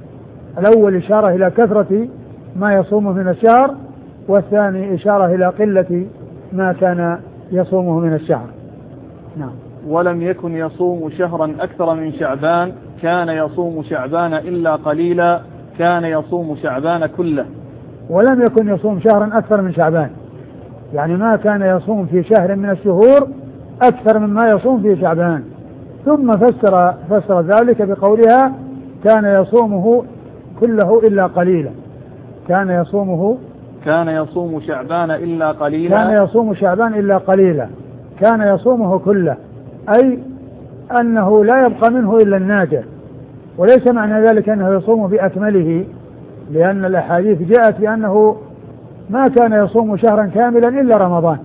الأول إشارة إلى كثرة ما يصومه من الشهر، والثاني إشارة إلى قلة ما كان يصومه من الشهر. نعم. ولم يكن يصوم شهرا أكثر من شعبان، كان يصوم شعبان إلا قليلا، كان يصوم شعبان كله. ولم يكن يصوم شهرا أكثر من شعبان، يعني ما كان يصوم في شهر من الشهور أكثر مما يصوم في شعبان. ثم فسر فسر ذلك بقولها: كان يصومه كله إلا قليلا. كان يصومه كان يصوم شعبان إلا قليلا. كان يصوم شعبان إلا قليلا. كان يصومه كله، أي أنه لا يبقى منه إلا النادر، وليس معنى ذلك أنه يصوم بأكمله، لأن الأحاديث جاءت بأنه ما كان يصوم شهرا كاملا إلا رمضان،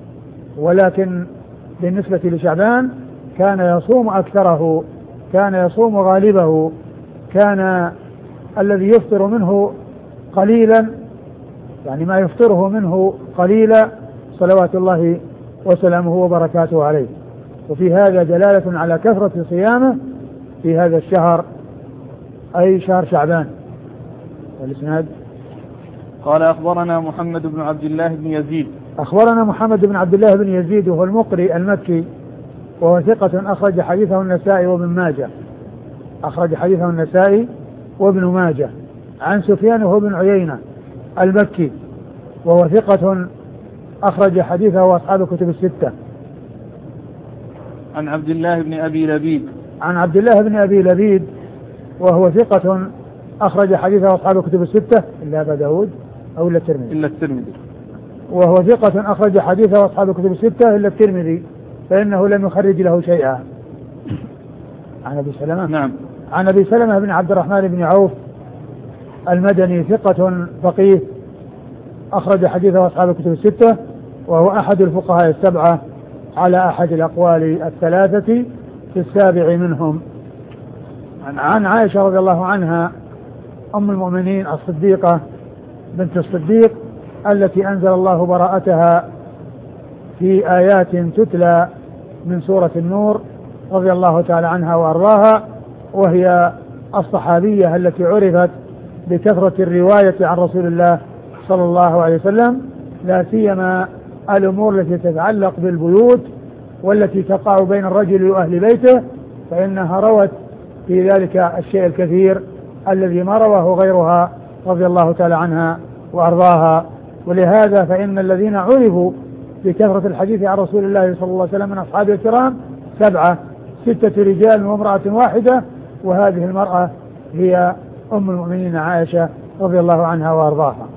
ولكن بالنسبة لشعبان كان يصوم أكثره، كان يصوم غالبه، كان الذي يفطر منه قليلا، يعني ما يفطره منه قليلا، صلوات الله وسلامه وبركاته عليه. وفي هذا دلالة على كثرة صيامه في هذا الشهر، أي شهر شعبان. والإسناد: قال: أخبرنا محمد بن عبد الله بن يزيد. أخبرنا محمد بن عبد الله بن يزيد، وهو المقري المكي، وهو ثقة أخرج حديثه النسائي وابن ماجه. أخرج حديثه النسائي وابن ماجه. عن سفيان وهو بن عيينة المكي، وهو ثقة أخرج حديثه وأصحاب الكتب الستة. عن عبد الله بن أبي لبيد. عن عبد الله بن أبي لبيد، وهو ثقة أخرج حديثه أصحاب الكتب الستة إلا أبا داود أو إلا الترمذي. إلا الترمذي. وهو ثقة أخرج حديثه أصحاب الكتب الستة إلا الترمذي، فإنه لم يخرج له شيئا. عن أبي سلمة. نعم. عن أبي سلمة بن عبد الرحمن بن عوف المدني، ثقة فقيه أخرج حديثه أصحاب الكتب الستة، وهو أحد الفقهاء السبعة على أحد الأقوال الثلاثة في السابع منهم. عن عائشة رضي الله عنها أم المؤمنين الصديقة بنت الصديق التي أنزل الله براءتها في آيات تتلى من سورة النور، رضي الله تعالى عنها وأرضاها، وهي الصحابية التي عرفت بكثرة الرواية عن رسول الله صلى الله عليه وسلم، لا سيما الأمور التي تتعلق بالبيوت والتي تقع بين الرجل وأهل بيته، فإنها روت في ذلك الشيء الكثير الذي ما رواه غيرها رضي الله تعالى عنها وأرضاها. ولهذا فإن الذين عرفوا بكثرة الحديث عن رسول الله صلى الله عليه وسلم من أصحاب الكرام سبعة، ستة رجال وامرأة واحدة، وهذه المرأة هي أم المؤمنين عائشة رضي الله عنها وأرضاها.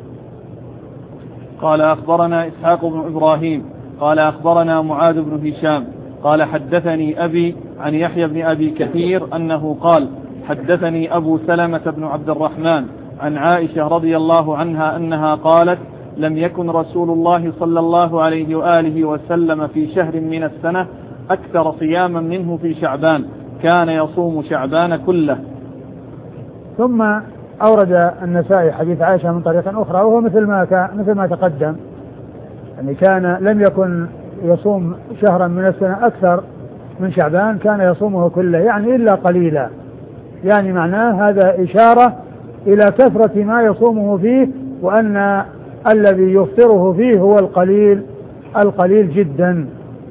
قال أخبرنا إسحاق بن إبراهيم قال أخبرنا معاذ بن هشام قال حدثني أبي عن يحيى بن أبي كثير أنه قال حدثني أبو سلمة بن عبد الرحمن عن عائشة رضي الله عنها أنها قالت لم يكن رسول الله صلى الله عليه وآله وسلم في شهر من السنة أكثر صياما منه في شعبان، كان يصوم شعبان كله. ثم أورد النسائي حديث عائشة من طريق أخرى وهو مثل ما مثل ما تقدم، يعني كان لم يكن يصوم شهرا من السنة أكثر من شعبان، كان يصومه كله يعني إلا قليلا، يعني معناه هذا إشارة إلى كثرة ما يصومه فيه، وأن الذي يفطره فيه هو القليل القليل جدا.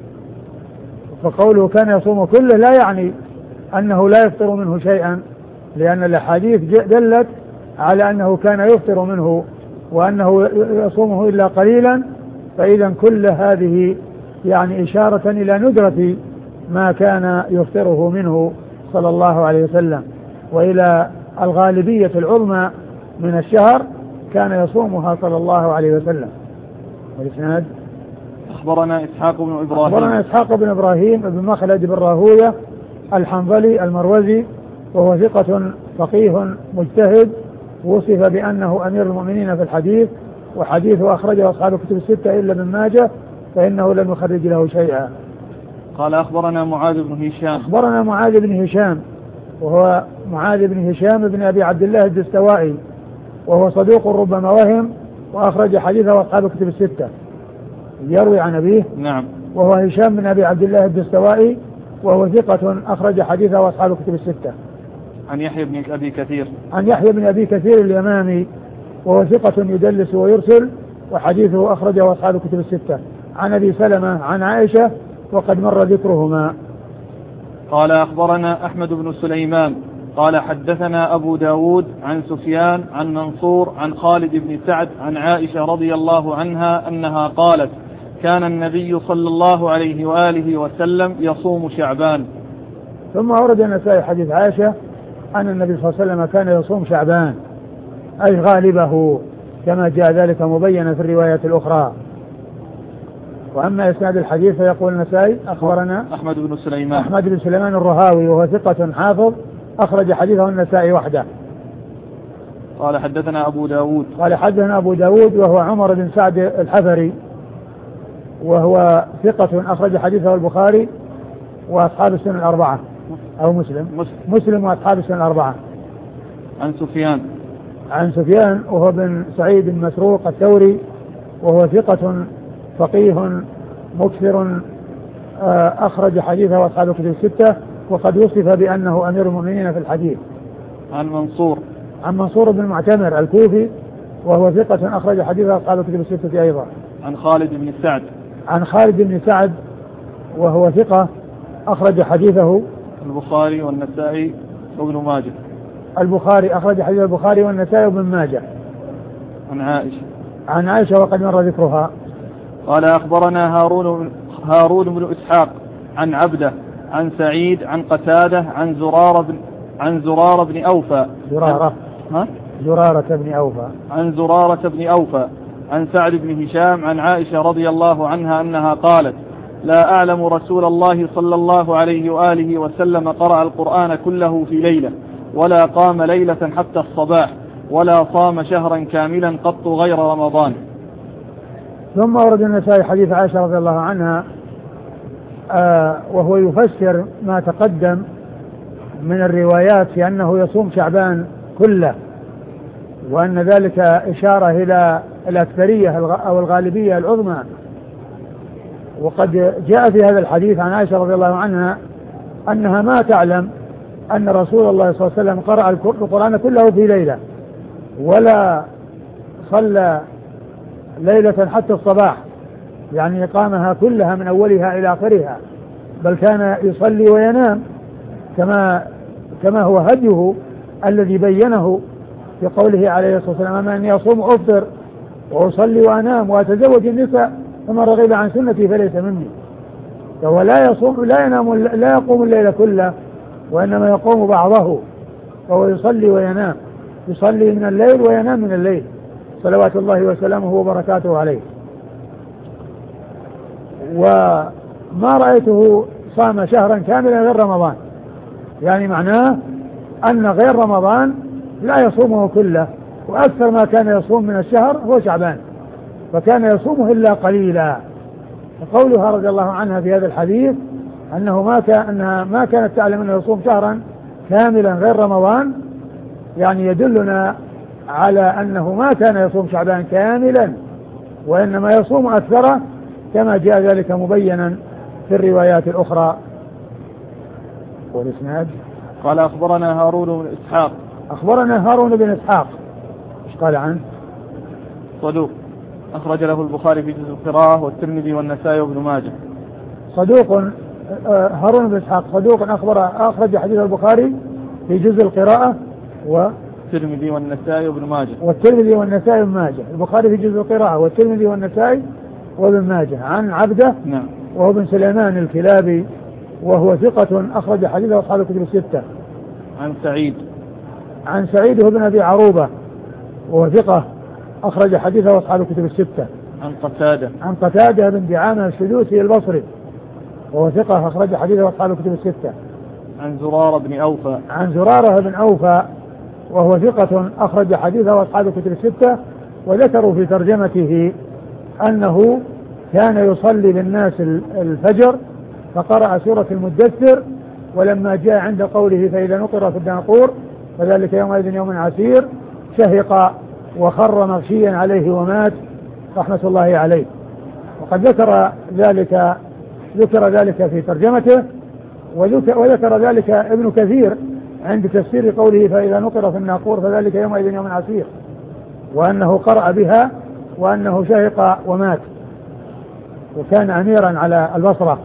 فقوله كان يصوم كله لا يعني أنه لا يفطر منه شيئا، لأن الأحاديث دلت على أنه كان يفطر منه وأنه يصومه إلا قليلا، فإذا كل هذه يعني إشارة إلى ندرة ما كان يفطره منه صلى الله عليه وسلم، وإلى الغالبية العظمى من الشهر كان يصومها صلى الله عليه وسلم. والإسناد أخبرنا إسحاق بن إبراهيم أخبرنا إسحاق بن إبراهيم بن مخلد بن راهوية الحنظلي المروزي، وهو ثقة فقيه مجتهد، وصف بأنه أمير المؤمنين في الحديث، وحديثه أخرجه أصحاب الكتب الستة إلا ابن ماجه فإنه لم يخرج له شيئا. قال أخبرنا معاذ بن هشام أخبرنا معاذ بن هشام وهو معاذ بن هشام بن أبي عبد الله الدستوائي، وهو صدوق ربما وهم، وأخرج حديثه أصحاب الكتب الستة. يروي عن أبيه نعم، وهو هشام بن أبي عبد الله الدستوائي، وهو ثقة أخرج حديثه أصحاب الكتب الستة. عن يحيى بن أبي كثير عن يحيى بن أبي كثير اليمامي، وهو ثقة يدلس ويرسل، وحديثه أخرجه أصحاب الكتب الستة. عن أبي سلمة عن عائشة وقد مر ذكرهما. قال أخبرنا أحمد بن سليمان قال حدثنا أبو داود عن سفيان عن منصور عن خالد بن سعد عن عائشة رضي الله عنها أنها قالت كان النبي صلى الله عليه وآله وسلم يصوم شعبان. ثم أورد النسائي حديث عائشة أن النبي صلى الله عليه وسلم كان يصوم شعبان أي غالبه، كما جاء ذلك مبينا في الروايات الأخرى. وأما إسناد الحديث فيقول النسائي أخبرنا أحمد بن سليمان أحمد بن سليمان الرهاوي، وهو ثقة حافظ أخرج حديثه النسائي وحده. قال حدثنا أبو داود قال حدثنا أبو داود وهو عمر بن سعد الحفري، وهو ثقة أخرج حديثه البخاري وأصحاب السنن الأربعة أو مسلم مسلم, مسلم وأصحاب السنن الأربعة. عن سفيان عن سفيان وهو بن سعيد بن مسروق الثوري، وهو ثقة فقيه مكثر أخرج حديثه وأصحاب الكتب الستة، وقد وصف بأنه أمير المؤمنين في الحديث. عن منصور عن منصور بن معتمر الكوفي، وهو ثقة أخرج حديثه أصحاب الكتب الستة أيضا. عن خالد بن سعد عن خالد بن سعد وهو ثقة أخرج حديثه البخاري والنسائي وابن ماجه. البخاري أخرج حديث البخاري والنسائي وابن ماجه. عن عائشة عن عائشة وقد مر ذكرها. قال أخبرنا هارون هارون بن إسحاق عن عبده عن سعيد عن قتادة عن زرارة بن عن زرارة بن أوفى زرارة ها زرارة بن أوفى عن زرارة بن أوفى عن سعد بن هشام عن عائشة رضي الله عنها أنها قالت لا أعلم رسول الله صلى الله عليه وآله وسلم قرأ القرآن كله في ليلة ولا قام ليلة حتى الصباح ولا صام شهرا كاملا قط غير رمضان. ثم ورد النسائي حديث عائشة رضي الله عنها آه وهو يفسر ما تقدم من الروايات في أنه يصوم شعبان كله، وأن ذلك إشارة إلى الأكثرية أو الغالبية العظمى. وقد جاء في هذا الحديث عن عائشة رضي الله عنها أنها ما تعلم أن رسول الله صلى الله عليه وسلم قرأ القرآن كله في ليلة ولا صلى ليلة حتى الصباح، يعني قامها كلها من أولها إلى آخرها، بل كان يصلي وينام كما كما هو هديه الذي بينه في قوله عليه الصلاة والسلام أما أني أصوم أفطر وأصلي وأنام وأتزوج النساء فمن رغب عن سنتي فليس مني. فهو لا يصوم لا ينام لا يقوم الليل كله، وإنما يقوم بعضه، فهو يصلي وينام. يصلي من الليل وينام من الليل صلوات الله وسلامه وبركاته عليه. وما رأيته صام شهرا كاملا غير رمضان، يعني معناه أن غير رمضان لا يصومه كله، وأكثر ما كان يصوم من الشهر هو شعبان، فكان يصومه إلا قليلا. وقولها رضي الله عنها في هذا الحديث أنه ما كان أنها ما كانت تعلم أنه يصوم شهرا كاملا غير رمضان، يعني يدلنا على أنه ما كان يصوم شعبان كاملا، وإنما يصوم أكثره كما جاء ذلك مبينا في الروايات الأخرى. والإسناد قال أخبرنا هارون بن إسحاق. أخبرنا هارون بن إسحاق. إيش قال عنه؟ صدوق أخرج له البخاري في جزء القراءة والترمذي والنسائي وابن ماجه. صدوق هارون بن إسحاق صدوق أخبر أخرج حديث البخاري في جزء القراءة والترمذي والنسائي وابن ماجه. والترمذي والنسائي وابن ماجه. البخاري في جزء القراءة والترمذي والنسائي وابن ماجه. عن عبده نعم وهو بن سليمان الكلابي وهو ثقة أخرج حديثه أصحاب الكتب الستة. عن سعيد عن سعيد بن أبي عروبة وهو ثقة أخرج حديثه أصحاب الكتب الستة. عن قتادة عن قتادة بن دعامة السدوسي البصري وهو ثقة أخرج حديثه أصحاب الكتب الستة. عن زرارة بن أوفى عن زرارة بن أوفى وهو ثقة أخرج حديثه أصحاب الكتب الستة. وذكروا في ترجمته أنه كان يصلي بالناس الفجر فقرأ سورة المدثر، ولما جاء عند قوله فإذا نقر في الدناقور فذلك يومئذ يوم عسير شهق وخر مغشيا عليه ومات رحمة الله عليه. وقد ذكر ذلك ذكر ذلك في ترجمته، وذكر ذلك ابن كثير عند تفسير قوله فإذا نقر في الناقور فذلك يومئذ يوم عسير، وأنه قرأ بها وأنه شهق ومات، وكان أميرا على البصرة.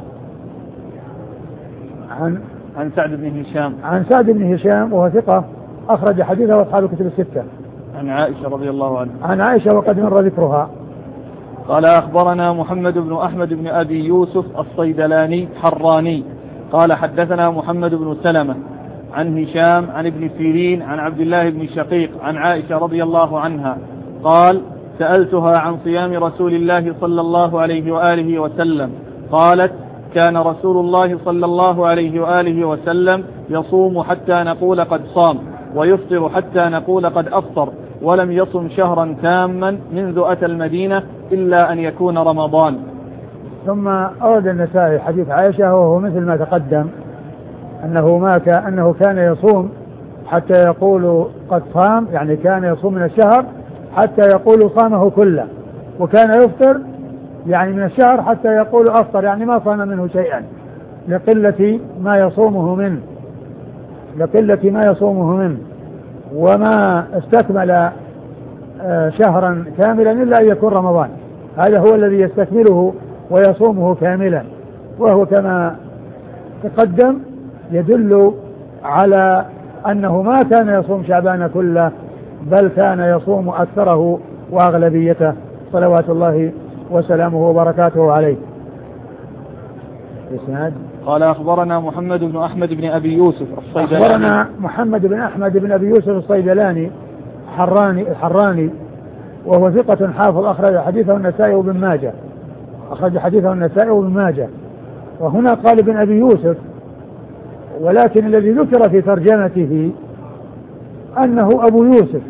عن عن سعد بن هشام عن سعد بن هشام وهو ثقة أخرج حديثه أصحاب الكتب الستة. عن عائشة رضي الله عنها عن عائشة وقد مر ذكرها. قال أخبرنا محمد بن أحمد بن أبي يوسف الصيدلاني حراني قال حدثنا محمد بن سلمة عن هشام عن ابن سيرين عن عبد الله بن شقيق عن عائشة رضي الله عنها قال سألتها عن صيام رسول الله صلى الله عليه وآله وسلم قالت كان رسول الله صلى الله عليه وآله وسلم يصوم حتى نقول قد صام ويفطر حتى نقول قد أفطر ولم يصم شهرا تاما منذ أتى المدينة إلا أن يكون رمضان. ثم أورد النسائي حديث عائشة وهو مثل ما تقدم أنه ما كان أنه كان يصوم حتى يقول قد صام، يعني كان يصوم من الشهر حتى يقول صامه كله، وكان يفطر يعني من الشهر حتى يقول أفطر، يعني ما صام منه شيئا لقلة ما يصومه منه لقلة ما يصومه منه وما استكمل شهرا كاملا إلا أن يكون رمضان، هذا هو الذي يستكمله ويصومه كاملا، وهو كما تقدم يدل على أنه ما كان يصوم شعبان كله بل كان يصوم أكثره وأغلبيته صلوات الله وسلامه وبركاته عليه. إسناد قال أخبرنا محمد بن أحمد بن أبي يوسف الصيدلاني. أخبرنا محمد بن أحمد بن أبي يوسف الصيدلاني حراني الحراني وهو ثقة حافظ أخرج حديثه النسائي وابن ماجه أخرج حديثه النسائي وابن ماجه. وهنا قال ابن أبي يوسف، ولكن الذي ذكر في ترجمته أنه أبو يوسف،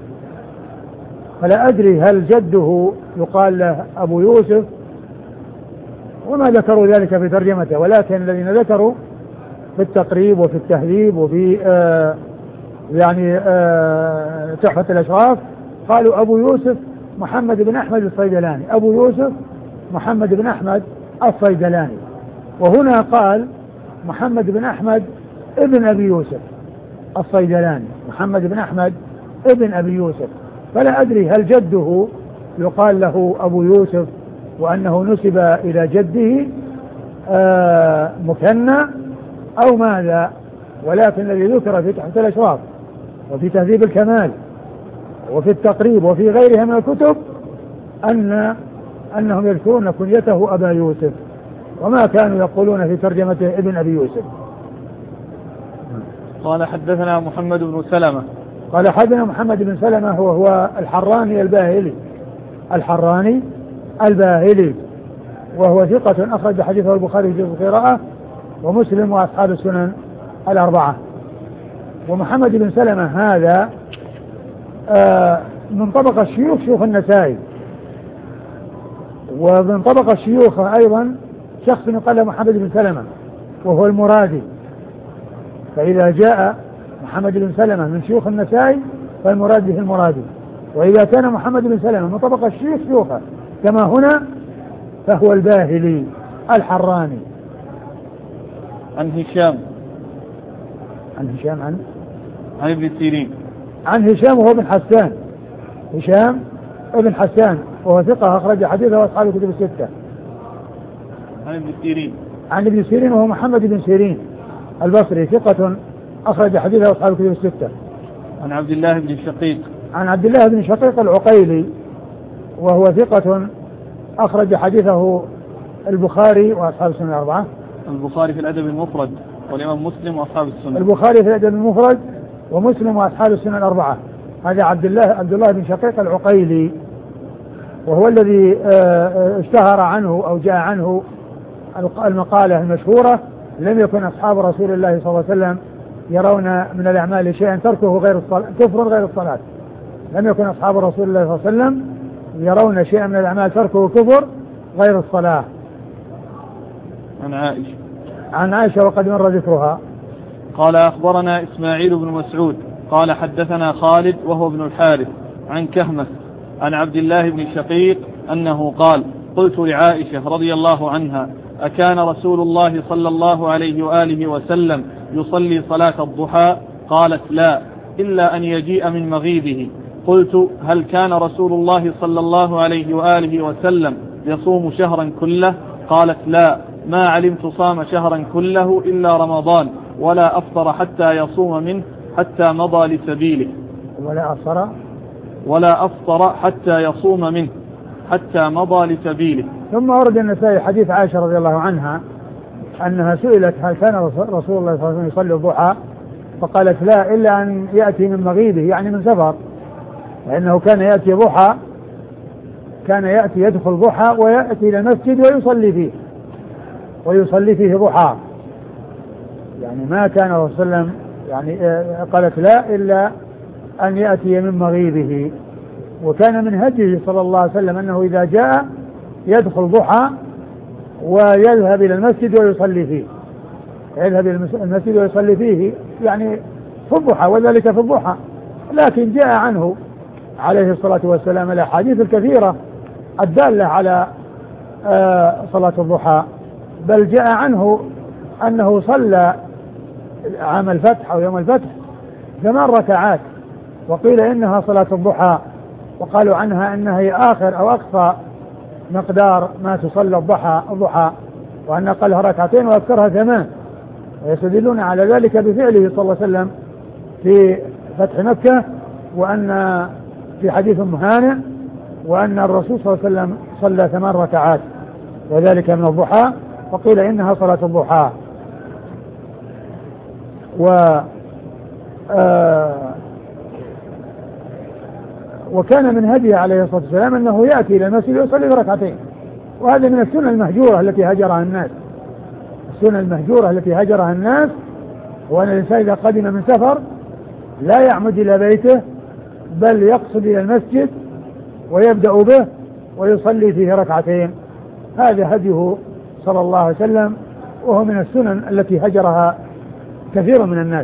فلا أدري هل جده يقال له أبو يوسف، وما ذكروا ذلك في ترجمته، ولكن الذين ذكروا في التقريب وفي التهذيب وفي آه يعني آه تحفة الأشراف قالوا أبو يوسف محمد بن أحمد الصيدلاني، أبو يوسف محمد بن أحمد الصيدلاني. وهنا قال محمد بن أحمد ابن أبي يوسف الصيدلاني، محمد بن أحمد ابن أبي يوسف، فلا أدري هل جده يقال له أبو يوسف وأنه نسب إلى جده آه مكنى أو ماذا، ولكن الذي ذكر في تحفة الأشراف وفي تهذيب الكمال وفي التقريب وفي غيرها من الكتب أن أنهم يذكرون كنيته أبا يوسف، وما كانوا يقولون في ترجمته ابن أبي يوسف. قال حدثنا محمد بن سلمة قال حدثنا محمد بن سلمة وهو الحراني الباهلي الحراني الباهلي وهو ثقة أخرج حديثه البخاري في القراءة ومسلم وأصحاب السنن الأربعة. ومحمد بن سلمة هذا آه من طبقة الشيوخ شيوخ النسائي، ومن طبقة الشيوخ أيضا شخص يقال محمد بن سلمة وهو المرادي، فإذا جاء محمد بن سلمة من شيوخ النسائي فالمراد به المرادي، وإذا كان محمد بن سلمة من طبقة الشيوخ شيوخه كما هنا فهو الباهلي الحراني. عن هشام عن هشام عن عن ابن سيرين عن هشام وهو ابن حسان هشام ابن حسان وهو ثقة أخرج حديثه وأصحاب الكتب الستة. عن ابن سيرين عن ابن سيرين وهو محمد بن سيرين البصري ثقة أخرج حديثه وأصحاب الكتب الستة. عن عبد الله بن شقيق عن عبد الله بن شقيق العقيلي وهو ثقة أخرج حديثه البخاري وأصحاب السنن الأربعة. البخاري في الأدب المفرد والإمام مسلم وأصحاب السنن. البخاري في الأدب المفرد ومسلم وأصحاب السنن الأربعة. هذا عبد الله عبد الله بن شقيق العقيلي وهو الذي اشتهر عنه أو جاء عنه المقالة المشهورة: لم يكن أصحاب رسول الله صلى الله عليه وسلم يرون من الأعمال شيئا تركه غير الصلاة كفر غير الصلاة. لم يكن أصحاب رسول الله صلى الله عليه وسلم يرون شيئا من الأعمال تركه كفر غير الصلاة. عن عائشة عن عائشة وقد مر ذكرها. قال أخبرنا إسماعيل بن مسعود قال حدثنا خالد وهو ابن الحارث عن كهمس عن عبد الله بن شقيق أنه قال: قلت لعائشة رضي الله عنها: أكان رسول الله صلى الله عليه وآله وسلم يصلي صلاة الضحى؟ قالت: لا، إلا أن يجيء من مغيبه. قلت: هل كان رسول الله صلى الله عليه وآله وسلم يصوم شهرا كله؟ قالت: لا، ما علمت صام شهرا كله إلا رمضان، ولا أفطر حتى يصوم منه حتى مضى لسبيله. ولا أفطر ولا أفطر حتى يصوم منه حتى مضى لسبيله. ثم ورد النسائي حديث عائشة رضي الله عنها أنها سئلت: هل كان رسول الله صلى الله عليه وسلم يصلي الضحى؟ فقالت: لا، إلا أن يأتي من مغيبه، يعني من سفر، لأنه كان يأتي ضحى كان يأتي يدخل ضحى ويأتي إلى المسجد ويصلي فيه ويصلي فيه ضحى، يعني ما كان رسول الله صلى الله عليه وسلم، يعني قالت: لا، إلا أن يأتي من مغيبه. وكان من هديه صلى الله عليه وسلم أنه إذا جاء يدخل ضحى ويذهب إلى المسجد ويصلي فيه يذهب إلى المسجد ويصلي فيه يعني في الضحى، وذلك في الضحى. لكن جاء عنه عليه الصلاة والسلام الأحاديث الكثيرة الدالة على صلاة الضحى، بل جاء عنه أنه صلى عام الفتح أو يوم الفتح ثمان ركعات، وقيل إنها صلاة الضحى، وقالوا عنها أنها هي آخر أو أقصى مقدار ما تصلى الضحى الضحى وأن أقلها ركعتين وأكثرها ثمان، ويستدلون على ذلك بفعله صلى الله عليه وسلم في فتح مكة، وأن في حديث مهانئ وأن الرسول صلى الله عليه وسلم صلى ثمان ركعات وذلك من الضحى، وقيل إنها صلاة الضحى. و آه وكان من هديه عليه الصلاة والسلام أنه يأتي إلى المسجد ويصلي بركعتين، وهذا من السنة المهجورة التي هجرها الناس السنة المهجورة التي هجرها الناس وأن الإنسان إذا قدم من سفر لا يعمد إلى بيته بل يقصد إلى المسجد ويبدأ به ويصلي فيه ركعتين. هذا هديه صلى الله عليه وسلم، وهو من السنن التي هجرها كثير من الناس.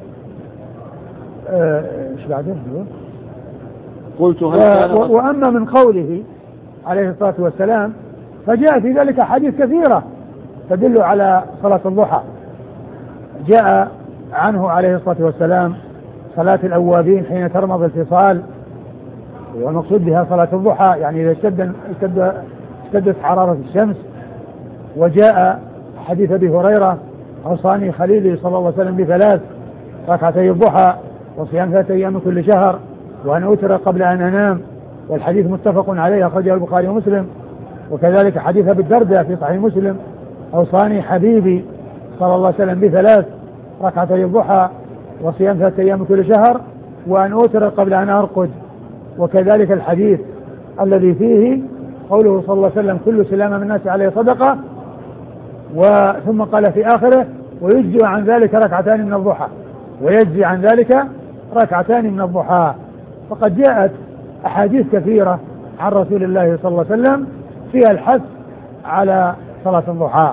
ايش بعده؟ قلت هل كان و... وأما من قوله عليه الصلاة والسلام فجاء في ذلك حديث كثيرة تدل على صلاة الضحى. جاء عنه عليه الصلاة والسلام صلاة الأوابين حين ترمض الفصال، والمقصود بها صلاة الضحى يعني إذا اشتد اشتد اشتدت حرارة الشمس. وجاء حديث أبي هريرة: أوصاني خليلي صلى الله عليه وسلم بثلاث: ركعتي الضحى وصيام ثلاثة أيام كل شهر وأن أوتر قبل أن أنام. والحديث متفق عليه أخرجه البخاري ومسلم. وكذلك حديث أبي الدرداء في صحيح مسلم: أوصاني حبيبي صلى الله عليه وسلم بثلاث: ركعتي الضحى وصيام ثلاثة أيام كل شهر وأن أوتر قبل أن أرقد. وكذلك الحديث الذي فيه قوله صلى الله عليه وسلم كل سلام من الناس عليه صدقة، وثم قال في آخره ويجزي عن ذلك ركعتان من الضحى، ويجزي عن ذلك ركعتان من الضحى. فقد جاءت أحاديث كثيرة عن رسول الله صلى الله عليه وسلم فيها الحث على صلاة الضحى.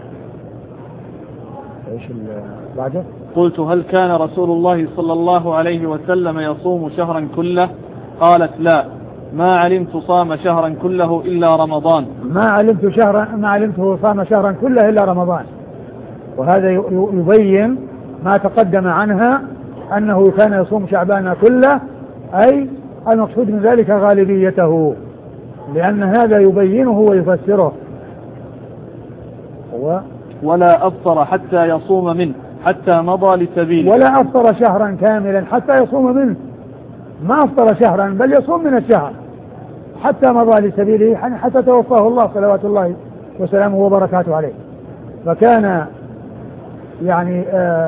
ايش بعده؟ قلت هل كان رسول الله صلى الله عليه وسلم يصوم شهرا كله؟ قالت لا، ما علمت صام شهرا كله إلا رمضان. ما علمت شهرا ما علمته صام شهرا كله إلا رمضان. وهذا يبين ما تقدم عنها أنه كان يصوم شعبان كله، أي المقصود من ذلك غالبيته، لأن هذا يبينه ويفسره. هو ولا أفطر حتى يصوم منه حتى مضى لسبيله. ولا أفطر شهرا كاملا حتى يصوم منه، ما أفطر شهرا بل يصوم من الشهر حتى مضى لسبيله، حتى توفاه الله صلوات الله وسلامه وبركاته عليه. فكان يعني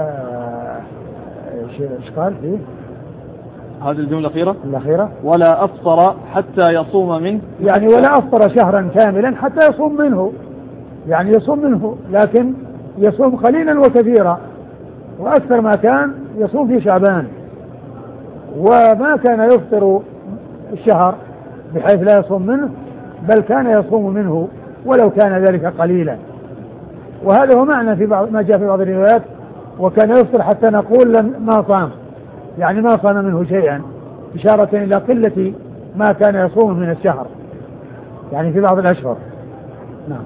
ايش قال فيه هذه الجملة الأخيرة الأخيرة ولا أفطر حتى يصوم منه، يعني ولا أفطر شهرا كاملا حتى يصوم منه، يعني يصوم منه، لكن يصوم قليلا وكثيرا، وأكثر ما كان يصوم في شعبان، وما كان يفطر الشهر بحيث لا يصوم منه، بل كان يصوم منه ولو كان ذلك قليلا. وهذا هو معنى في بعض ما جاء في بعض الروايات وكان يفطر حتى نقول لم ما صام، يعني ما صام منه شيئا، إشارة إلى قلة ما كان يصوم من الشهر، يعني في بعض الأشهر. نعم.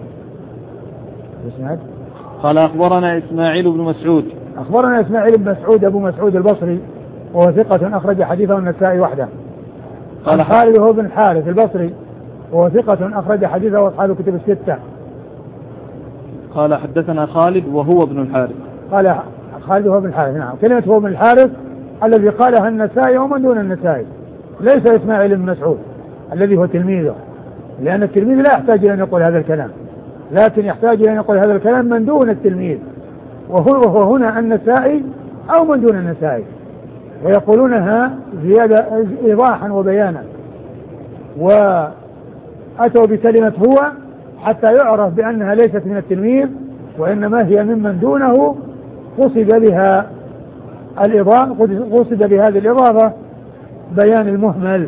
قال أخبرنا إسماعيل بن مسعود. أخبرنا إسماعيل بن مسعود أبو مسعود البصري، وهو ثقة أخرج حديثه النسائي وحده. قال خالد هو بن الحارث البصري، وهو ثقة أخرج حديثه أصحاب الكتب الستة. قال حدثنا خالد وهو ابن الحارث. قال خالد هو بن الحارث، نعم. كلمة هو بن الحارث الذي قالها النسائي ومن دون النسائي، ليس إسماعيل بن مسعود الذي هو تلميذه، لأن التلميذ لا يحتاج إلى أن يقول هذا الكلام، لكن يحتاج إلى أن يقول هذا الكلام من دون التلميذ، وهو هنا النسائي أو من دون النسائي، ويقولونها زيادة إيضاحا وبيانا، وأتوا بكلمة هو حتى يعرف بأنها ليست من التلميذ، وإنما هي ممن دونه قصد بها الإضافة، قصد بهذه الإضافة بيان المهمل.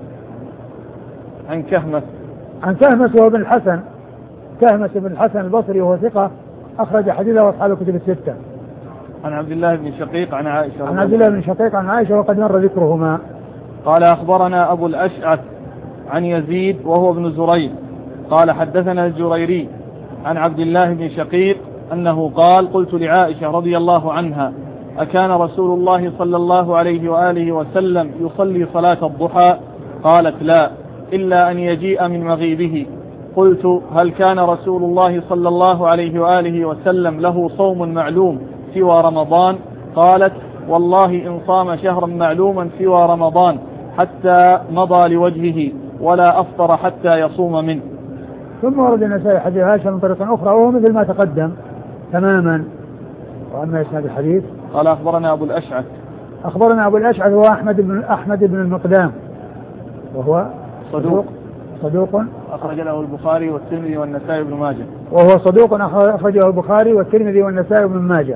عن كهمس عن كهمس وهو بن الحسن، كهمس بن الحسن البصري وهو ثقة أخرج حديثه أصحاب الكتب الستة. عن عبد الله بن شقيق عن عائشة. عن عبد الله بن شقيق عن عائشة وقد مر ذكرهما. قال أخبرنا أبو الأشعث عن يزيد وهو ابن زريع قال حدثنا الجريري عن عبد الله بن شقيق أنه قال قلت لعائشة رضي الله عنها أكان رسول الله صلى الله عليه وآله وسلم يصلي صلاة الضحى؟ قالت لا، إلا أن يجيء من مغيبه. قلت هل كان رسول الله صلى الله عليه وآله وسلم له صوم معلوم سوى رمضان؟ قالت والله إن صام شهرا معلوما سوى رمضان حتى مضى لوجهه ولا أفطر حتى يصوم منه. ثم ورد النسائي حديث عائشة من طريق أخرى وهو مثل ما تقدم تماما. وأما إسناد الحديث قال أخبرنا أبو الأشعث. أخبرنا أبو الأشعث هو أحمد بن أحمد بن المقدام وهو صدوق صدوق أخرج له البخاري والترمذي والنسائي بن ماجه. وهو صدوق أخرجه البخاري والترمذي والنسائي بن ماجه.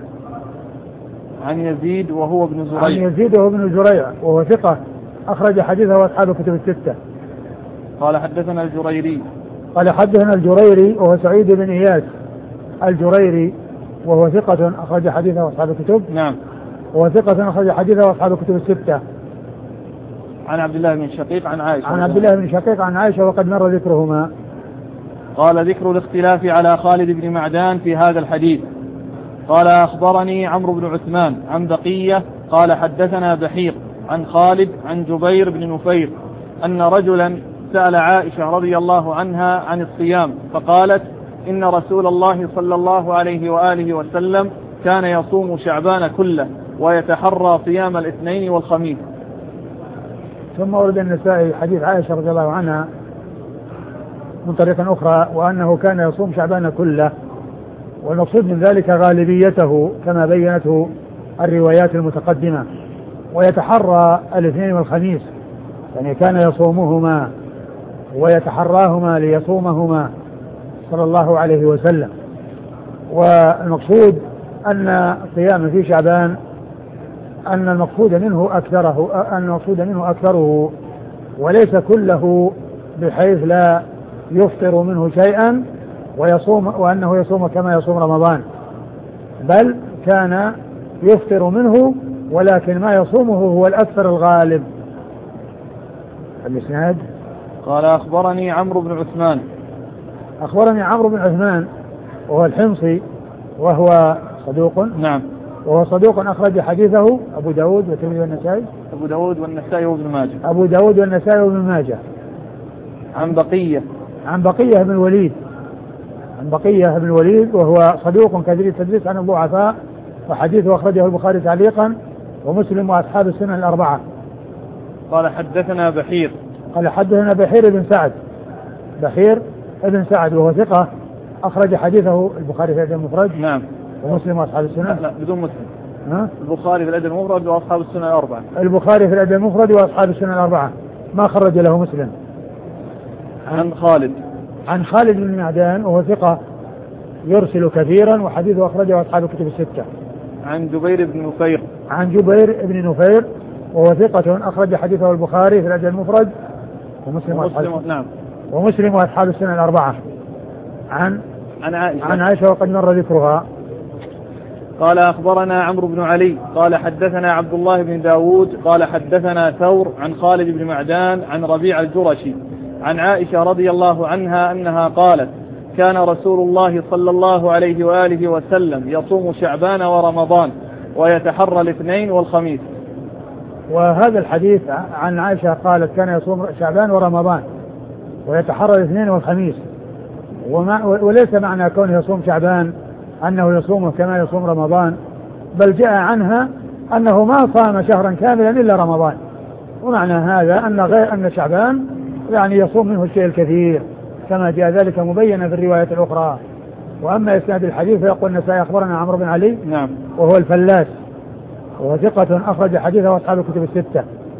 عن يزيد وهو ابن زريع. عن يزيد وهو ابن زريع وهو ثقة أخرج حديثه أصحاب الكتب الستة. قال حدثنا الجريري. قال حدثنا الجريري وهو سعيد بن إياس الجريري وهو ثقة أخرج حديثه أصحاب الكتب. نعم. وهو ثقة أخرج حديثه أصحاب الكتب الستة. عن عبد الله بن شقيق عن عائشة. عن عبد الله بن شقيق عن عائشة وقد مر ذكرهما. قال ذكر الاختلاف على خالد بن معدان في هذا الحديث. قال أخبرني عمرو بن عثمان عن بقية قال حدثنا بحير عن خالد عن جبير بن نفير أن رجلا سأل عائشة رضي الله عنها عن الصيام فقالت إن رسول الله صلى الله عليه وآله وسلم كان يصوم شعبان كله ويتحرى صيام الاثنين والخميس. ثم ورد النسائي حديث عائشة رضي الله عنها من طريق أخرى وأنه كان يصوم شعبان كله، والمقصود من ذلك غالبيته كما بينته الروايات المتقدمة، ويتحرى الاثنين والخميس، يعني كان يصومهما ويتحراهما ليصومهما صلى الله عليه وسلم. والمقصود أن صيام في شعبان أن المقصود منه أكثره أن المقصود منه أكثره وليس كله، بحيث لا يفطر منه شيئا ويصوم وأنه يصوم كما يصوم رمضان، بل كان يفطر منه ولكن ما يصومه هو الأكثر الغالب. الإسناد قال أخبرني عمرو بن عثمان أخبرني عمرو بن عثمان وهو الحمصي وهو صدوق. نعم. وهو صدوق أخرج حديثه أبو داود والترمذي والنسائي أبو داود والنسائي وابن ماجه أبو داود والنسائي وابن ماجه. عن بقية عن بقية بن الوليد عن بقية بن الوليد وهو صدوق كثير التدليس عن الضعفاء، وحديثه أخرجه البخاري تعليقا ومسلم وأصحاب السنن الأربعة. قال حدثنا بحير قال حدثنا بحير بن سعد بحير بن سعد وهو ثقة أخرج حديثه البخاري في الأدب المفرد. نعم. ومسلم وأصحاب السنن. لا, لا بدون مسلم. ها؟ البخاري في الأدب المفرد وأصحاب السنن الأربعة. البخاري في الأدب المفرد وأصحاب السنن الأربعة ما خرج له مسلم. عن, عن خالد عن خالد بن معدان وهو ثقة يرسل كثيرا وحديثه أخرجه أصحاب الكتب الستة. عن جبير بن نفير عن جبير بن نفير وهو ثقة أخرج حديثه البخاري في الأدب المفرد ومسلم وأصحاب نعم ومسلم وأصحاب السنن الأربعة. عن عن عائشة عن عائشة وقد مر ذكرها. قال أخبرنا عمرو بن علي قال حدثنا عبد الله بن داود قال حدثنا ثور عن خالد بن معدان عن ربيع الجرشي عن عائشة رضي الله عنها أنها قالت كان رسول الله صلى الله عليه وآله وسلم يصوم شعبان ورمضان ويتحرى الاثنين والخميس. وهذا الحديث عن عائشة قالت كان يصوم شعبان ورمضان ويتحرى الاثنين والخميس، وما وليس معنى كونه يصوم شعبان أنه يصومه كما يصوم رمضان، بل جاء عنها أنه ما صام شهرا كاملا إلا رمضان، ومعنى هذا أن غير أن شعبان يعني يصوم منه الشيء الكثير كما جاء ذلك مبينا في الرواية الأخرى. وأما إسناد الحديث فيقول النسائي أخبرنا عمرو بن علي. نعم. وهو الفلاس وهو ثقة أخرج حديثه أصحاب الكتب الستة.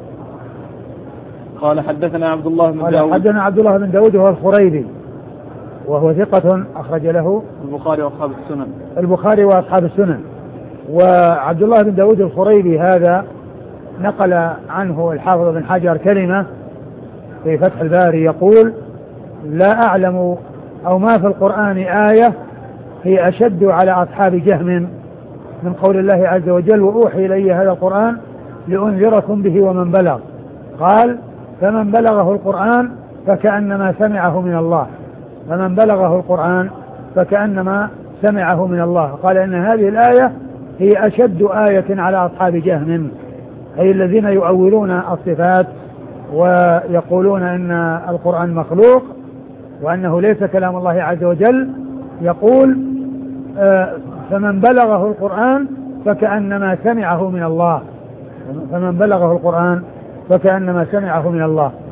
قال حدثنا عبد الله بن داود. قال حدثنا عبد الله بن داود وهو الخريبي وهو ثقة أخرج له البخاري وأصحاب السنن. البخاري وأصحاب السنن. وعبد الله بن داود الخريبي هذا نقل عنه الحافظ بن حجر كلمة في فتح الباري يقول لا أعلم أو ما في القرآن آية هي أشد على أصحاب جهم من قول الله عز وجل وأوحي إلي هذا القرآن لأنذركم به ومن بلغ. قال فمن بلغه القرآن فكأنما سمعه من الله فمن بلغه القرآن فكأنما سمعه من الله. قال إن هذه الآية هي أشد آية على أصحاب جهم، أي الذين يؤولون الصفات ويقولون إن القرآن مخلوق وأنه ليس كلام الله عز وجل. يقول آه فمن بلغه القرآن فكأنما سمعه من الله فمن بلغه القرآن فكأنما سمعه من الله.